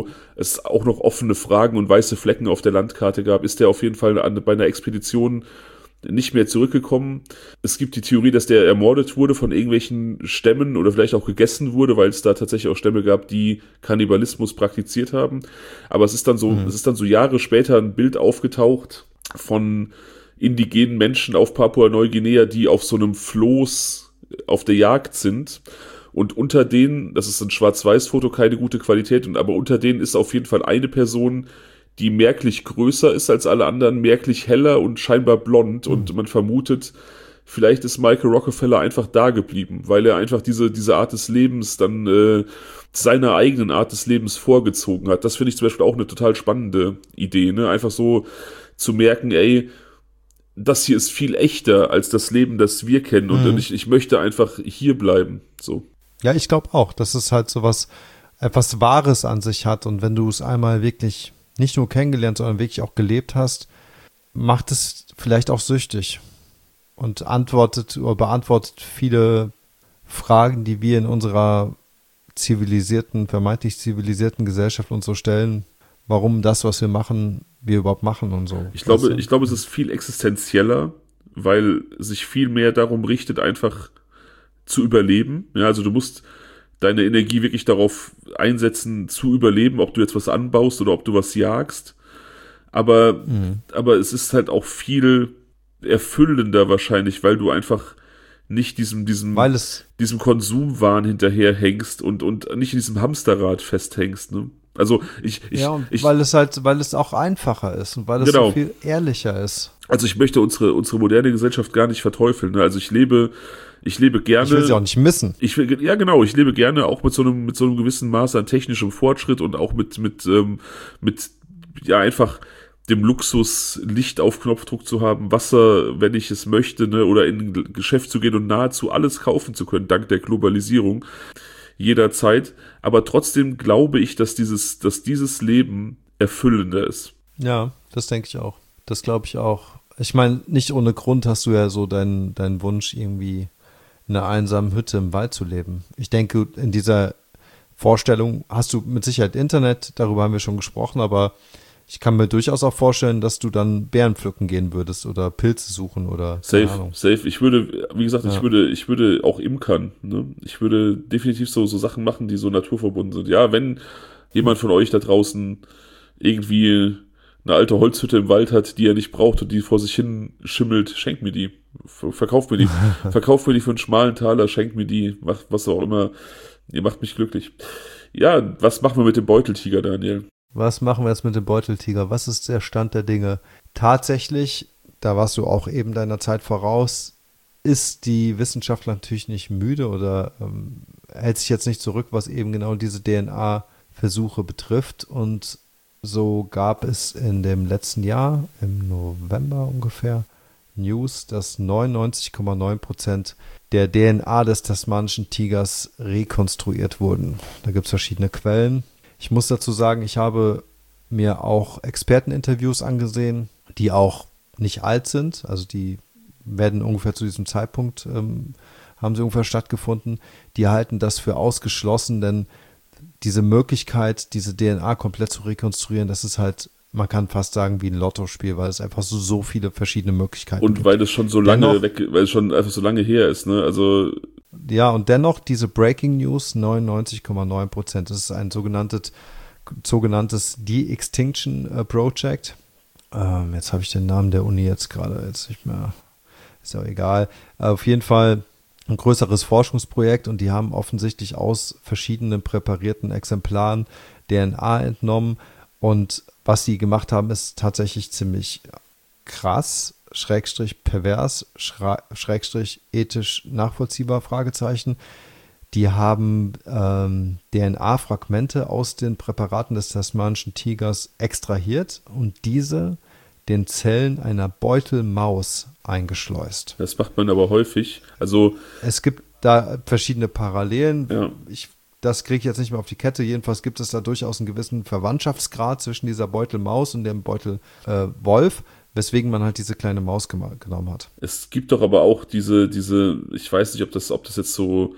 es auch noch offene Fragen und weiße Flecken auf der Landkarte gab, ist der auf jeden Fall bei einer Expedition nicht mehr zurückgekommen. Es gibt die Theorie, dass der ermordet wurde von irgendwelchen Stämmen oder vielleicht auch gegessen wurde, weil es da tatsächlich auch Stämme gab, die Kannibalismus praktiziert haben. Aber es ist dann so Jahre später ein Bild aufgetaucht von indigenen Menschen auf Papua-Neuguinea, die auf so einem Floß auf der Jagd sind. Und unter denen, das ist ein Schwarz-Weiß-Foto, keine gute Qualität, aber unter denen ist auf jeden Fall eine Person, die merklich größer ist als alle anderen, merklich heller und scheinbar blond. Und man vermutet, vielleicht ist Michael Rockefeller einfach da geblieben, weil er einfach diese Art des Lebens dann seiner eigenen Art des Lebens vorgezogen hat. Das finde ich zum Beispiel auch eine total spannende Idee, ne? Einfach so zu merken, ey, das hier ist viel echter als das Leben, das wir kennen. Und ich möchte einfach hier bleiben. So. Ja, ich glaube auch, dass es halt so etwas Wahres an sich hat. Und wenn du es einmal wirklich nicht nur kennengelernt, sondern wirklich auch gelebt hast, macht es vielleicht auch süchtig und beantwortet viele Fragen, die wir in unserer vermeintlich zivilisierten Gesellschaft uns so stellen, warum das, was wir machen, wir überhaupt machen und so. Ich glaube, es ist viel existenzieller, weil sich viel mehr darum richtet, einfach zu überleben. Ja, also du musst deine Energie wirklich darauf einsetzen, zu überleben, ob du jetzt was anbaust oder ob du was jagst. Aber es ist halt auch viel erfüllender wahrscheinlich, weil du einfach nicht diesem Konsumwahn hinterherhängst und nicht in diesem Hamsterrad festhängst, ne? Also weil es auch einfacher ist und weil es so viel ehrlicher ist. Also ich möchte unsere moderne Gesellschaft gar nicht verteufeln, ne? Also ich lebe gerne. Ich will sie auch nicht missen. Ich lebe gerne auch mit so einem gewissen Maß an technischem Fortschritt und auch mit einfach dem Luxus, Licht auf Knopfdruck zu haben, Wasser, wenn ich es möchte, ne, oder in ein Geschäft zu gehen und nahezu alles kaufen zu können, dank der Globalisierung, jederzeit. Aber trotzdem glaube ich, dass dieses Leben erfüllender ist. Ja, das denke ich auch. Das glaube ich auch. Ich meine, nicht ohne Grund hast du ja so deinen Wunsch, irgendwie in einer einsamen Hütte im Wald zu leben. Ich denke, in dieser Vorstellung hast du mit Sicherheit Internet, darüber haben wir schon gesprochen, aber ich kann mir durchaus auch vorstellen, dass du dann Beeren pflücken gehen würdest oder Pilze suchen oder safe. Ich würde, wie gesagt, ich würde auch imkern, ne? Ich würde definitiv so Sachen machen, die so naturverbunden sind. Ja, wenn jemand von euch da draußen irgendwie eine alte Holzhütte im Wald hat, die er nicht braucht und die vor sich hin schimmelt, schenkt mir die. Verkauft mir die. Verkauft mir die für einen schmalen Taler, schenkt mir die, was auch immer. Ihr macht mich glücklich. Ja, was machen wir mit dem Beuteltiger, Daniel? Was machen wir jetzt mit dem Beuteltiger? Was ist der Stand der Dinge? Tatsächlich, da warst du auch eben deiner Zeit voraus, ist die Wissenschaft natürlich nicht müde oder hält sich jetzt nicht zurück, was eben genau diese DNA-Versuche betrifft. Und so gab es in dem letzten Jahr, im November ungefähr, News, dass 99,9% der DNA des tasmanischen Tigers rekonstruiert wurden. Da gibt es verschiedene Quellen. Ich muss dazu sagen, ich habe mir auch Experteninterviews angesehen, die auch nicht alt sind. Also die werden ungefähr zu diesem Zeitpunkt, haben sie ungefähr stattgefunden. Die halten das für ausgeschlossen, denn diese Möglichkeit, diese DNA komplett zu rekonstruieren, das ist halt, man kann fast sagen, wie ein Lottospiel, weil es einfach so viele verschiedene Möglichkeiten gibt. Und weil es schon so lange weil es schon einfach so lange her ist, ne? Also ja, und dennoch diese Breaking News, 99,9%. Das ist ein sogenanntes De-Extinction Project. Jetzt habe ich den Namen der Uni jetzt gerade nicht mehr. ist ja auch egal. Auf jeden Fall ein größeres Forschungsprojekt und die haben offensichtlich aus verschiedenen präparierten Exemplaren DNA entnommen und was sie gemacht haben, ist tatsächlich ziemlich krass, Schrägstrich pervers, Schrägstrich ethisch nachvollziehbar, Fragezeichen. Die haben DNA-Fragmente aus den Präparaten des tasmanischen Tigers extrahiert und diese den Zellen einer Beutelmaus eingeschleust. Das macht man aber häufig. Also es gibt da verschiedene Parallelen. Ja. Das kriege ich jetzt nicht mehr auf die Kette. Jedenfalls gibt es da durchaus einen gewissen Verwandtschaftsgrad zwischen dieser Beutelmaus und dem Beutelwolf, weswegen man halt diese kleine Maus genommen hat. Es gibt doch aber auch diese, ich weiß nicht, ob das jetzt so,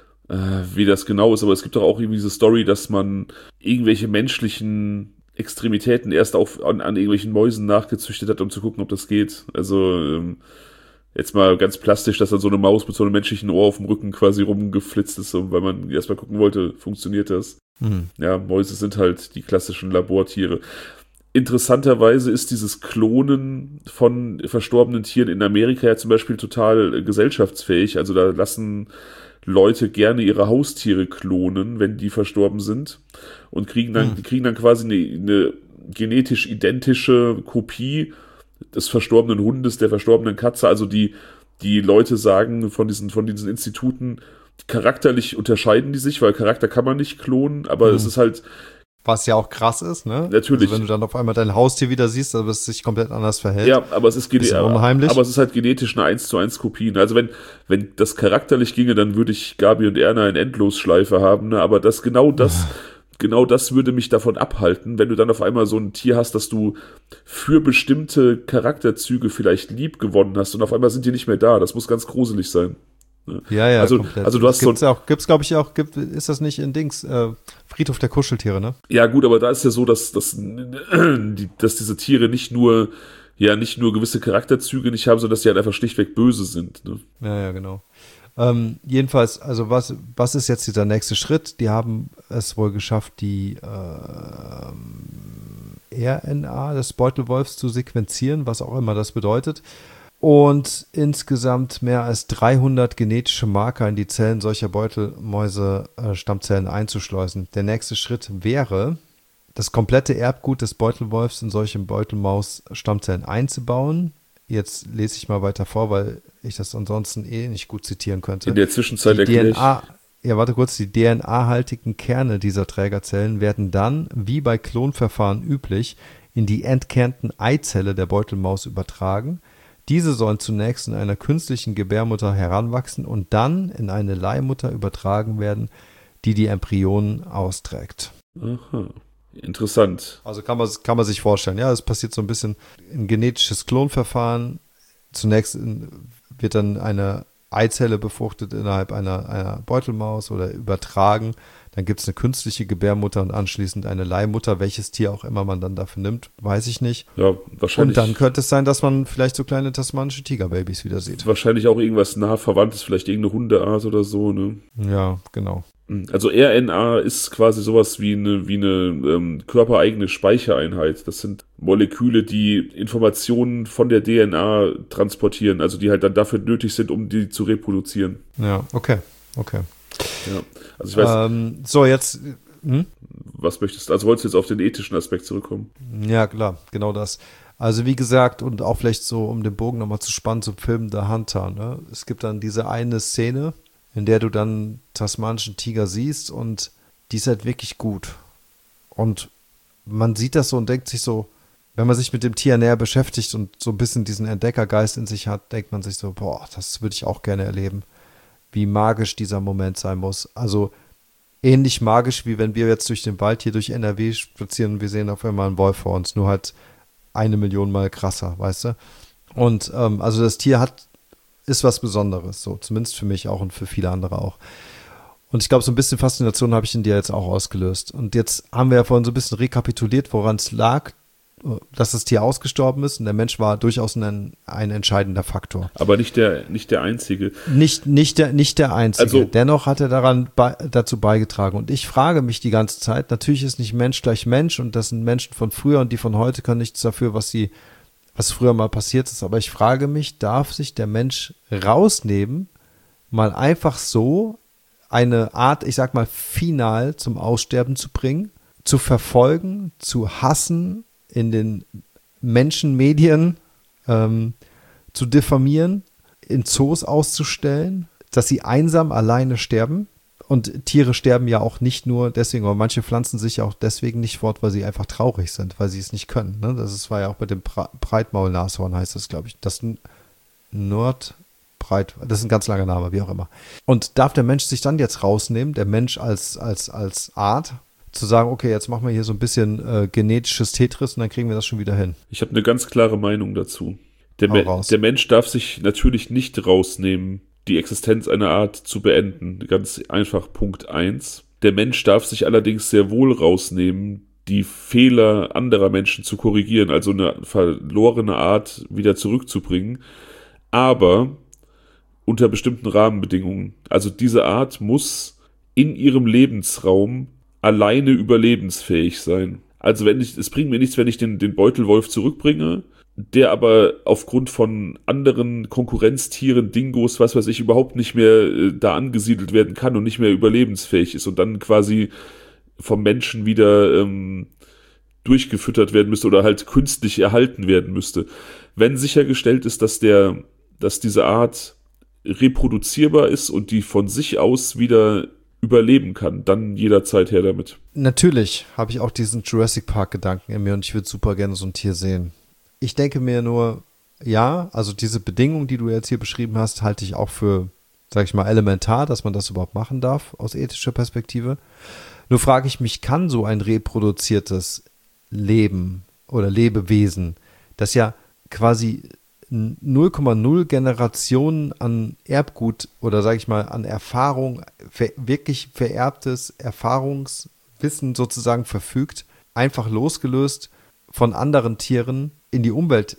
wie das genau ist, aber es gibt doch auch irgendwie diese Story, dass man irgendwelche menschlichen Extremitäten erst an irgendwelchen Mäusen nachgezüchtet hat, um zu gucken, ob das geht. Also jetzt mal ganz plastisch, dass dann so eine Maus mit so einem menschlichen Ohr auf dem Rücken quasi rumgeflitzt ist, weil man erst mal gucken wollte, funktioniert das. Ja, Mäuse sind halt die klassischen Labortiere. Interessanterweise ist dieses Klonen von verstorbenen Tieren in Amerika ja zum Beispiel total gesellschaftsfähig. Also da lassen Leute gerne ihre Haustiere klonen, wenn die verstorben sind und kriegen dann quasi eine genetisch identische Kopie des verstorbenen Hundes, der verstorbenen Katze. Also die Leute sagen von diesen Instituten, charakterlich unterscheiden die sich, weil Charakter kann man nicht klonen, aber es ist halt... Was ja auch krass ist, ne? Natürlich. Also wenn du dann auf einmal dein Haustier wieder siehst, aber es sich komplett anders verhält. Ja, aber es ist unheimlich. Aber es ist halt genetisch eine 1:1 Kopie. Also wenn das charakterlich ginge, dann würde ich Gabi und Erna in Endlosschleife haben, ne? Aber genau das würde mich davon abhalten, wenn du dann auf einmal so ein Tier hast, das du für bestimmte Charakterzüge vielleicht lieb gewonnen hast und auf einmal sind die nicht mehr da. Das muss ganz gruselig sein. Ja, also, komplett. Also du hast gibt's glaube ich auch, ist das nicht in Friedhof der Kuscheltiere, ne? Ja gut, aber da ist ja so, dass diese Tiere nicht nur gewisse Charakterzüge nicht haben, sondern dass die halt einfach schlichtweg böse sind. Ne? Ja, genau. Jedenfalls, also was ist jetzt dieser nächste Schritt? Die haben es wohl geschafft, die RNA des Beutelwolfs zu sequenzieren, was auch immer das bedeutet. Und insgesamt mehr als 300 genetische Marker in die Zellen solcher Beutelmäuse-Stammzellen einzuschleusen. Der nächste Schritt wäre, das komplette Erbgut des Beutelwolfs in solche Beutelmaus-Stammzellen einzubauen. Jetzt lese ich mal weiter vor, weil ich das ansonsten nicht gut zitieren könnte. In der Zwischenzeit erkläre ich. Ja, warte kurz. Die DNA-haltigen Kerne dieser Trägerzellen werden dann, wie bei Klonverfahren üblich, in die entkernten Eizelle der Beutelmaus übertragen. Diese sollen zunächst in einer künstlichen Gebärmutter heranwachsen und dann in eine Leihmutter übertragen werden, die die Embryonen austrägt. Aha, interessant. Also kann man sich vorstellen. Ja, es passiert so ein bisschen ein genetisches Klonverfahren. Zunächst wird dann eine Eizelle befruchtet innerhalb einer Beutelmaus oder übertragen. Dann gibt es eine künstliche Gebärmutter und anschließend eine Leihmutter. Welches Tier auch immer man dann dafür nimmt, weiß ich nicht. Ja, wahrscheinlich. Und dann könnte es sein, dass man vielleicht so kleine tasmanische Tigerbabys wieder sieht. Wahrscheinlich auch irgendwas nah verwandtes, vielleicht irgendeine Hundeart oder so, ne? Ja, genau. Also RNA ist quasi sowas wie eine körpereigene Speichereinheit. Das sind Moleküle, die Informationen von der DNA transportieren, also die halt dann dafür nötig sind, um die zu reproduzieren. Ja, okay. Ja, also ich weiß. So, jetzt. Was möchtest du? Also wolltest du jetzt auf den ethischen Aspekt zurückkommen? Ja, klar, genau das. Also wie gesagt, und auch vielleicht so, um den Bogen nochmal zu spannen, zum Film The Hunter, ne? Es gibt dann diese eine Szene, in der du dann tasmanischen Tiger siehst und die ist halt wirklich gut. Und man sieht das so und denkt sich so, wenn man sich mit dem Tier näher beschäftigt und so ein bisschen diesen Entdeckergeist in sich hat, denkt man sich so, boah, das würde ich auch gerne erleben. Wie magisch dieser Moment sein muss. Also ähnlich magisch, wie wenn wir jetzt durch den Wald hier durch NRW spazieren und wir sehen auf einmal einen Wolf vor uns, nur halt 1 Million Mal krasser, weißt du? Und also das Tier ist was Besonderes, so zumindest für mich auch und für viele andere auch. Und ich glaube, so ein bisschen Faszination habe ich in dir jetzt auch ausgelöst. Und jetzt haben wir ja vorhin so ein bisschen rekapituliert, woran es lag, dass das Tier ausgestorben ist und der Mensch war durchaus ein entscheidender Faktor. Aber nicht der einzige. Nicht der einzige. Also, dennoch hat er dazu beigetragen. Und ich frage mich die ganze Zeit, natürlich ist nicht Mensch gleich Mensch und das sind Menschen von früher und die von heute können nichts dafür, was sie was früher mal passiert ist. Aber ich frage mich, darf sich der Mensch rausnehmen, mal einfach so eine Art, ich sag mal, final zum Aussterben zu bringen, zu verfolgen, zu hassen, in den Menschenmedien zu diffamieren, in Zoos auszustellen, dass sie einsam alleine sterben? Und Tiere sterben ja auch nicht nur deswegen, aber manche pflanzen sich ja auch deswegen nicht fort, weil sie einfach traurig sind, weil sie es nicht können. Ne? War ja auch bei dem Breitmaulnashorn, heißt das, glaube ich. Das ist ein ganz langer Name, wie auch immer. Und darf der Mensch sich dann jetzt rausnehmen, der Mensch als Art, zu sagen, okay, jetzt machen wir hier so ein bisschen genetisches Tetris und dann kriegen wir das schon wieder hin? Ich habe eine ganz klare Meinung dazu. Der Mensch darf sich natürlich nicht rausnehmen, die Existenz einer Art zu beenden. Ganz einfach Punkt 1. Der Mensch darf sich allerdings sehr wohl rausnehmen, die Fehler anderer Menschen zu korrigieren, also eine verlorene Art wieder zurückzubringen, aber unter bestimmten Rahmenbedingungen. Also diese Art muss in ihrem Lebensraum alleine überlebensfähig sein. Also es bringt mir nichts, wenn ich den Beutelwolf zurückbringe, der aber aufgrund von anderen Konkurrenztieren, Dingos, was weiß ich, überhaupt nicht mehr da angesiedelt werden kann und nicht mehr überlebensfähig ist und dann quasi vom Menschen wieder durchgefüttert werden müsste oder halt künstlich erhalten werden müsste. Wenn sichergestellt ist, dass diese Art reproduzierbar ist und die von sich aus wieder überleben kann, dann jederzeit her damit. Natürlich habe ich auch diesen Jurassic Park-Gedanken in mir und ich würde super gerne so ein Tier sehen. Ich denke mir nur, ja, also diese Bedingungen, die du jetzt hier beschrieben hast, halte ich auch für, sag ich mal, elementar, dass man das überhaupt machen darf, aus ethischer Perspektive. Nur frage ich mich, kann so ein reproduziertes Leben oder Lebewesen, das ja quasi 0,0 Generationen an Erbgut oder sage ich mal an Erfahrung, wirklich vererbtes Erfahrungswissen sozusagen verfügt, einfach losgelöst von anderen Tieren in die Umwelt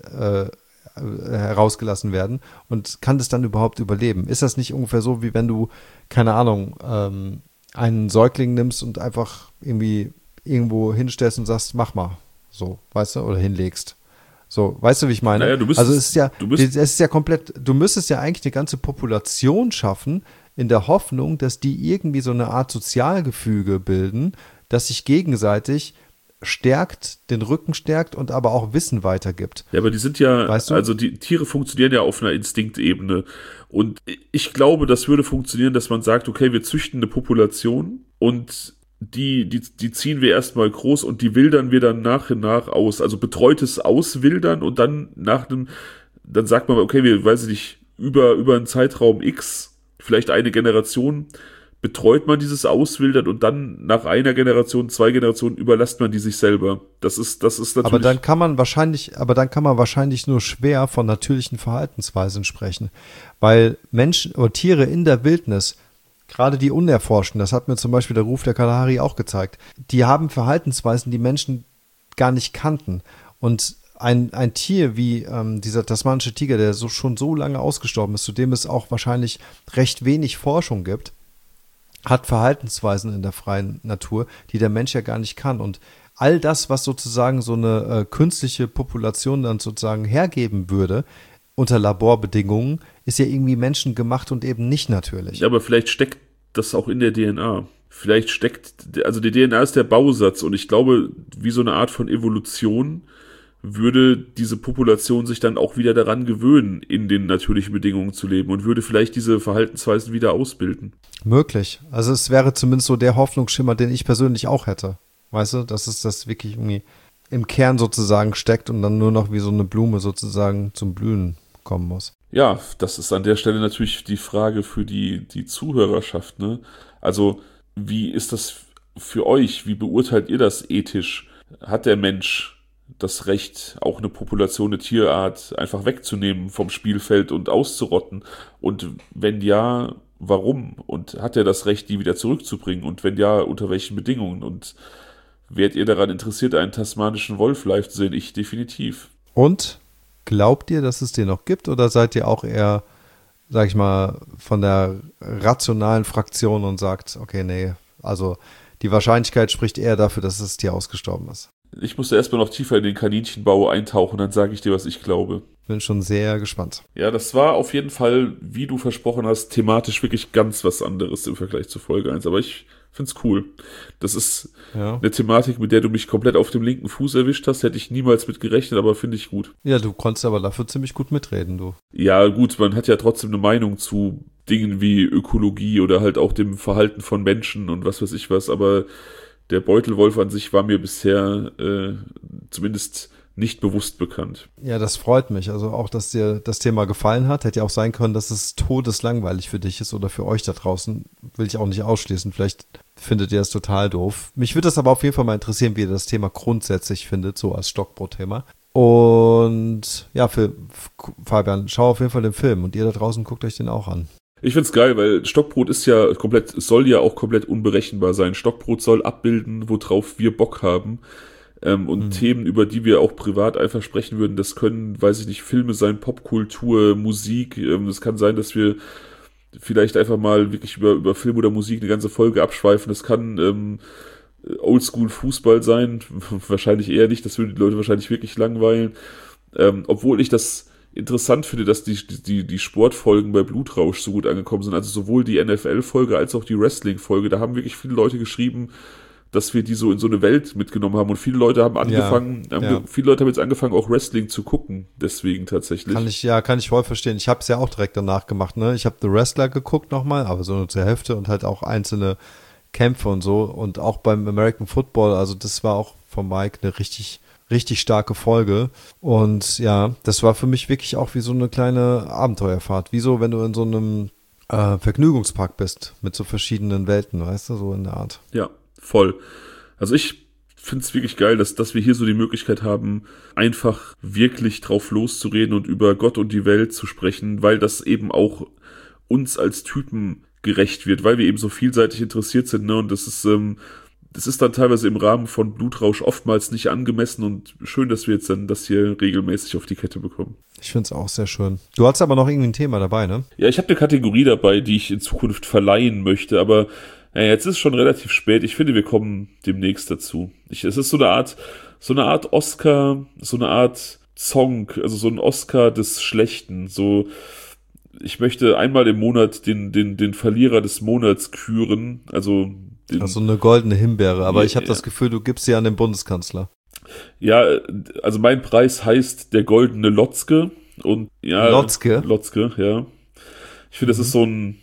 herausgelassen werden und kann das dann überhaupt überleben? Ist das nicht ungefähr so, wie wenn du, keine Ahnung, einen Säugling nimmst und einfach irgendwie irgendwo hinstellst und sagst, mach mal, so, weißt du, oder hinlegst. So, weißt du, wie ich meine? Naja, es ist ja komplett, du müsstest ja eigentlich eine ganze Population schaffen, in der Hoffnung, dass die irgendwie so eine Art Sozialgefüge bilden, das sich gegenseitig stärkt, den Rücken stärkt und aber auch Wissen weitergibt. Ja, aber die sind ja, weißt du? Also die Tiere funktionieren ja auf einer Instinktebene. Und ich glaube, das würde funktionieren, dass man sagt, okay, wir züchten eine Population und die ziehen wir erstmal groß und die wildern wir dann nach und nach aus. Also betreutes Auswildern und dann dann sagt man, okay, wir, weiß ich nicht, über einen Zeitraum X, vielleicht eine Generation, betreut man dieses Auswildern und dann nach einer Generation, 2 Generationen überlässt man die sich selber. Das ist natürlich. Aber dann kann man wahrscheinlich nur schwer von natürlichen Verhaltensweisen sprechen, weil Menschen oder Tiere in der Wildnis, gerade die Unerforschten, das hat mir zum Beispiel der Ruf der Kalahari auch gezeigt, die haben Verhaltensweisen, die Menschen gar nicht kannten. Und ein Tier wie dieser tasmanische Tiger, der schon so lange ausgestorben ist, zu dem es auch wahrscheinlich recht wenig Forschung gibt, hat Verhaltensweisen in der freien Natur, die der Mensch ja gar nicht kann. Und all das, was sozusagen so eine künstliche Population dann sozusagen hergeben würde, unter Laborbedingungen, ist ja irgendwie menschengemacht und eben nicht natürlich. Ja, aber vielleicht steckt das auch in der DNA. Also die DNA ist der Bausatz und ich glaube, wie so eine Art von Evolution würde diese Population sich dann auch wieder daran gewöhnen, in den natürlichen Bedingungen zu leben und würde vielleicht diese Verhaltensweisen wieder ausbilden. Möglich. Also es wäre zumindest so der Hoffnungsschimmer, den ich persönlich auch hätte. Weißt du, dass es das wirklich irgendwie im Kern sozusagen steckt und dann nur noch wie so eine Blume sozusagen zum Blühen kommen muss. Ja, das ist an der Stelle natürlich die Frage für die Zuhörerschaft, ne? Also, wie ist das für euch? Wie beurteilt ihr das ethisch? Hat der Mensch das Recht, auch eine Population, eine Tierart einfach wegzunehmen vom Spielfeld und auszurotten? Und wenn ja, warum? Und hat er das Recht, die wieder zurückzubringen? Und wenn ja, unter welchen Bedingungen? Und wärt ihr daran interessiert, einen tasmanischen Wolf live zu sehen? Ich definitiv. Und glaubt ihr, dass es den noch gibt? Oder seid ihr auch eher, sag ich mal, von der rationalen Fraktion und sagt, okay, nee, also die Wahrscheinlichkeit spricht eher dafür, dass das Tier ausgestorben ist? Ich musste erstmal noch tiefer in den Kaninchenbau eintauchen, dann sage ich dir, was ich glaube. Bin schon sehr gespannt. Ja, das war auf jeden Fall, wie du versprochen hast, thematisch wirklich ganz was anderes im Vergleich zu Folge 1. Aber ich find's cool. Das ist eine Thematik, mit der du mich komplett auf dem linken Fuß erwischt hast. Hätte ich niemals mit gerechnet, aber finde ich gut. Ja, du konntest aber dafür ziemlich gut mitreden, du. Ja, gut, man hat ja trotzdem eine Meinung zu Dingen wie Ökologie oder halt auch dem Verhalten von Menschen und was weiß ich was. Aber der Beutelwolf an sich war mir bisher zumindest nicht bewusst bekannt. Ja, das freut mich. Also auch, dass dir das Thema gefallen hat. Hätte ja auch sein können, dass es todeslangweilig für dich ist oder für euch da draußen. Will ich auch nicht ausschließen. Vielleicht findet ihr es total doof. Mich würde das aber auf jeden Fall mal interessieren, wie ihr das Thema grundsätzlich findet, so als Stockbrot-Thema. Und ja, Fabian, schau auf jeden Fall den Film und ihr da draußen guckt euch den auch an. Ich find's geil, weil Stockbrot ist ja soll ja auch komplett unberechenbar sein. Stockbrot soll abbilden, worauf wir Bock haben. Und Themen, über die wir auch privat einfach sprechen würden, das können, weiß ich nicht, Filme sein, Popkultur, Musik. Es kann sein, dass wir vielleicht einfach mal wirklich über Film oder Musik eine ganze Folge abschweifen. Das kann Oldschool-Fußball sein. Wahrscheinlich eher nicht, das würde die Leute wahrscheinlich wirklich langweilen. Obwohl ich das interessant finde, dass die Sportfolgen bei Blutrausch so gut angekommen sind. Also sowohl die NFL-Folge als auch die Wrestling-Folge. Da haben wirklich viele Leute geschrieben, dass wir die so in so eine Welt mitgenommen haben. Und viele Leute haben viele Leute haben jetzt angefangen, auch Wrestling zu gucken. Deswegen tatsächlich. Kann ich voll verstehen. Ich habe es ja auch direkt danach gemacht, ne? Ich habe The Wrestler geguckt nochmal, aber so nur zur Hälfte und halt auch einzelne Kämpfe und so. Und auch beim American Football, also das war auch von Mike eine richtig starke Folge. Und ja, das war für mich wirklich auch wie so eine kleine Abenteuerfahrt. Wie so, wenn du in so einem Vergnügungspark bist mit so verschiedenen Welten, weißt du, so in der Art. Ja. Voll. Also ich finde es wirklich geil, dass wir hier so die Möglichkeit haben, einfach wirklich drauf loszureden und über Gott und die Welt zu sprechen, weil das eben auch uns als Typen gerecht wird, weil wir eben so vielseitig interessiert sind, ne? Und das ist dann teilweise im Rahmen von Blutrausch oftmals nicht angemessen und schön, dass wir jetzt dann das hier regelmäßig auf die Kette bekommen. Ich finde es auch sehr schön. Du hast aber noch irgendwie ein Thema dabei, ne? Ja, ich habe eine Kategorie dabei, die ich in Zukunft verleihen möchte, aber jetzt ist es schon relativ spät. Ich finde, wir kommen demnächst dazu. Es ist so eine Art Oscar, so eine Art Song, also so ein Oscar des Schlechten. So, ich möchte einmal im Monat den Verlierer des Monats küren. Also eine goldene Himbeere. Aber ich habe das Gefühl, du gibst sie an den Bundeskanzler. Ja, also mein Preis heißt der goldene Lotzke. Und ja, Lotzke, ja. Ich finde, das ist so ein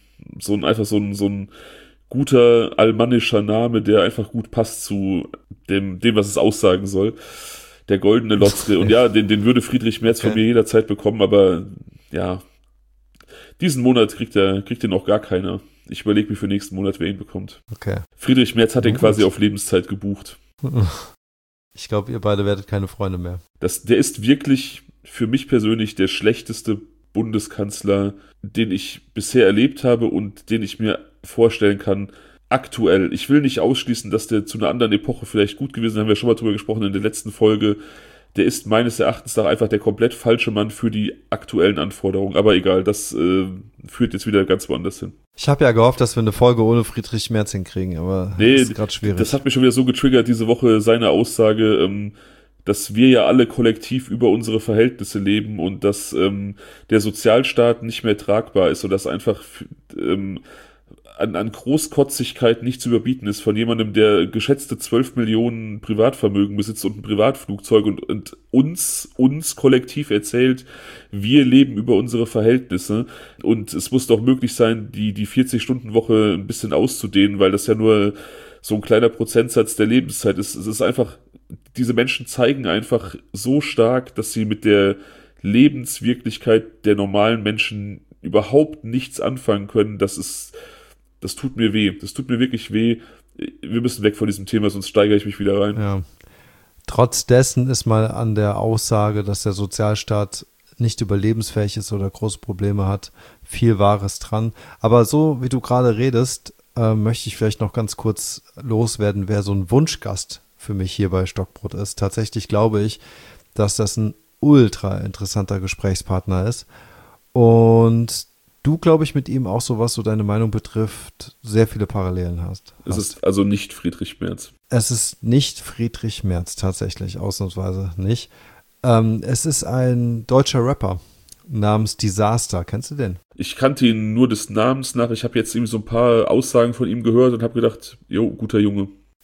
guter almanischer Name, der einfach gut passt zu dem, was es aussagen soll. Der goldene Lotzke. Und ja, den würde Friedrich Merz von mir jederzeit bekommen, aber ja, diesen Monat kriegt den auch gar keiner. Ich überlege mir für nächsten Monat, wer ihn bekommt. Okay. Friedrich Merz hat den quasi auf Lebenszeit gebucht. Ich glaube, ihr beide werdet keine Freunde mehr. Der ist wirklich für mich persönlich der schlechteste Bundeskanzler, den ich bisher erlebt habe und den ich mir vorstellen kann, aktuell. Ich will nicht ausschließen, dass der zu einer anderen Epoche vielleicht gut gewesen ist, haben wir schon mal drüber gesprochen in der letzten Folge. Der ist meines Erachtens nach einfach der komplett falsche Mann für die aktuellen Anforderungen. Aber egal, das führt jetzt wieder ganz woanders hin. Ich habe ja gehofft, dass wir eine Folge ohne Friedrich Merz hinkriegen, aber das ist gerade schwierig. Das hat mich schon wieder so getriggert diese Woche, seine Aussage, dass wir ja alle kollektiv über unsere Verhältnisse leben und dass der Sozialstaat nicht mehr tragbar ist und dass einfach an Großkotzigkeit nicht zu überbieten ist von jemandem, der geschätzte 12 Millionen Privatvermögen besitzt und ein Privatflugzeug und uns kollektiv erzählt, wir leben über unsere Verhältnisse und es muss doch möglich sein, die 40-Stunden-Woche ein bisschen auszudehnen, weil das ja nur so ein kleiner Prozentsatz der Lebenszeit ist. Es ist einfach, diese Menschen zeigen einfach so stark, dass sie mit der Lebenswirklichkeit der normalen Menschen überhaupt nichts anfangen können. Das tut mir weh. Das tut mir wirklich weh. Wir müssen weg von diesem Thema, sonst steigere ich mich wieder rein. Ja. Trotz dessen ist mal an der Aussage, dass der Sozialstaat nicht überlebensfähig ist oder große Probleme hat, viel Wahres dran. Aber so, wie du gerade redest, möchte ich vielleicht noch ganz kurz loswerden, wer so ein Wunschgast für mich hier bei Stockbrot ist. Tatsächlich glaube ich, dass das ein ultra interessanter Gesprächspartner ist. Und du, glaube ich, mit ihm auch so, was so deine Meinung betrifft, sehr viele Parallelen hast. Es ist also nicht Friedrich Merz. Es ist nicht Friedrich Merz, tatsächlich, ausnahmsweise nicht. Es ist ein deutscher Rapper namens Disaster. Kennst du den? Ich kannte ihn nur des Namens nach. Ich habe jetzt irgendwie so ein paar Aussagen von ihm gehört und habe gedacht, jo, guter Junge.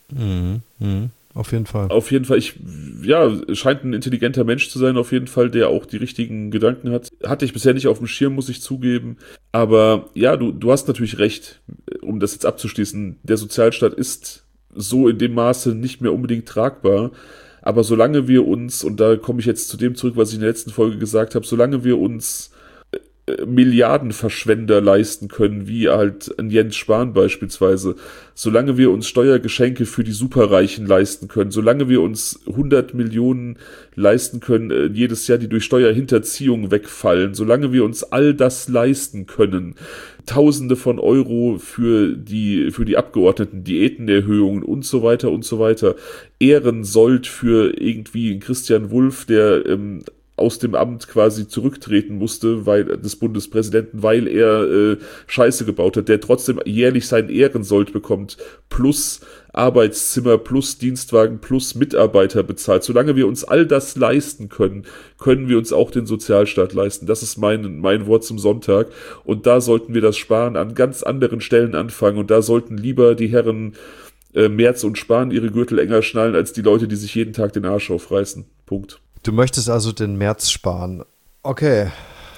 Auf jeden Fall. Auf jeden Fall, scheint ein intelligenter Mensch zu sein, auf jeden Fall, der auch die richtigen Gedanken hat. Hatte ich bisher nicht auf dem Schirm, muss ich zugeben. Aber ja, du hast natürlich recht, um das jetzt abzuschließen. Der Sozialstaat ist so in dem Maße nicht mehr unbedingt tragbar. Aber solange wir uns, und da komme ich jetzt zu dem zurück, was ich in der letzten Folge gesagt habe, solange wir uns Milliardenverschwender leisten können, wie halt ein Jens Spahn beispielsweise, solange wir uns Steuergeschenke für die Superreichen leisten können, solange wir uns 100 Millionen leisten können, jedes Jahr, die durch Steuerhinterziehung wegfallen, solange wir uns all das leisten können, Tausende von Euro für die Abgeordneten, Diätenerhöhungen und so weiter, Ehrensold für irgendwie Christian Wulff, der aus dem Amt quasi zurücktreten musste, des Bundespräsidenten, weil er Scheiße gebaut hat, der trotzdem jährlich seinen Ehrensold bekommt, plus Arbeitszimmer, plus Dienstwagen, plus Mitarbeiter bezahlt. Solange wir uns all das leisten können, können wir uns auch den Sozialstaat leisten. Das ist mein Wort zum Sonntag. Und da sollten wir das Sparen an ganz anderen Stellen anfangen. Und da sollten lieber die Herren Merz und Spahn ihre Gürtel enger schnallen, als die Leute, die sich jeden Tag den Arsch aufreißen. Punkt. Du möchtest also den März sparen. Okay.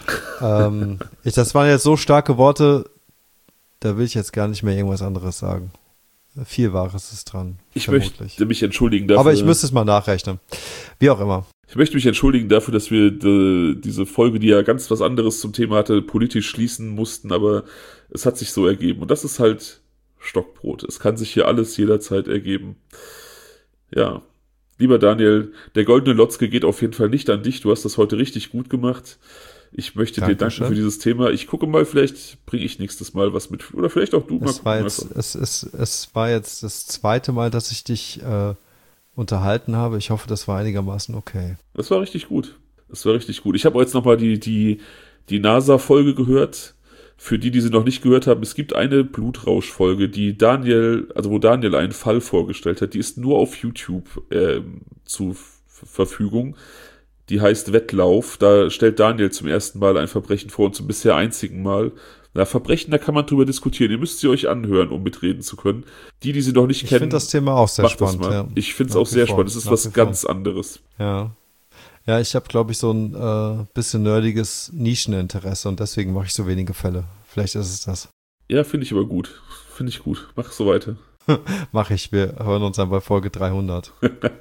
Das waren jetzt so starke Worte, da will ich jetzt gar nicht mehr irgendwas anderes sagen. Viel Wahres ist dran. Ich möchte mich entschuldigen dafür. Aber ich müsste es mal nachrechnen. Wie auch immer. Ich möchte mich entschuldigen dafür, dass wir diese Folge, die ja ganz was anderes zum Thema hatte, politisch schließen mussten, aber es hat sich so ergeben. Und das ist halt Stockbrot. Es kann sich hier alles jederzeit ergeben. Ja. Lieber Daniel, der goldene Lotzke geht auf jeden Fall nicht an dich. Du hast das heute richtig gut gemacht. Ich möchte dir danken für dieses Thema. Ich gucke mal, vielleicht bringe ich nächstes Mal was mit. Oder vielleicht auch du. Es war jetzt das zweite Mal, dass ich dich unterhalten habe. Ich hoffe, das war einigermaßen okay. Das war richtig gut. Ich habe jetzt nochmal die NASA-Folge gehört. Für die sie noch nicht gehört haben, es gibt eine Blutrausch-Folge, wo Daniel einen Fall vorgestellt hat. Die ist nur auf YouTube zur Verfügung. Die heißt Wettlauf. Da stellt Daniel zum ersten Mal ein Verbrechen vor und zum bisher einzigen Mal. Na, Verbrechen, da kann man drüber diskutieren. Ihr müsst sie euch anhören, um mitreden zu können. Die sie noch nicht kennen. Ich finde das Thema auch sehr spannend. Ja. Ich finde es auch sehr spannend. Es ist was ganz anderes. Ja. Ja, ich habe, glaube ich, so ein bisschen nerdiges Nischeninteresse und deswegen mache ich so wenige Fälle. Vielleicht ist es das. Ja, finde ich aber gut. Finde ich gut. Mach so weiter. Mache ich. Wir hören uns dann bei Folge 300.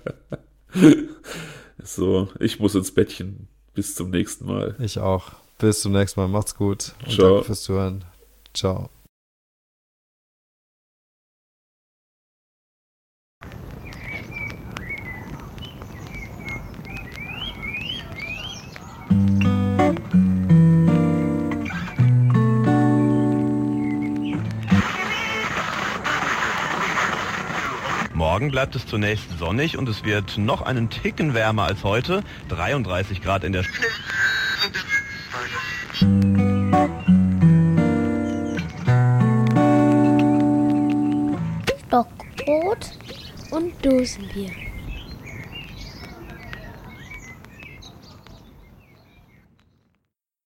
So, ich muss ins Bettchen. Bis zum nächsten Mal. Ich auch. Bis zum nächsten Mal. Macht's gut. Und ciao. Danke fürs Zuhören. Ciao. Morgen bleibt es zunächst sonnig und es wird noch einen Ticken wärmer als heute. 33 Grad in der Stockbrot und Dosenbier.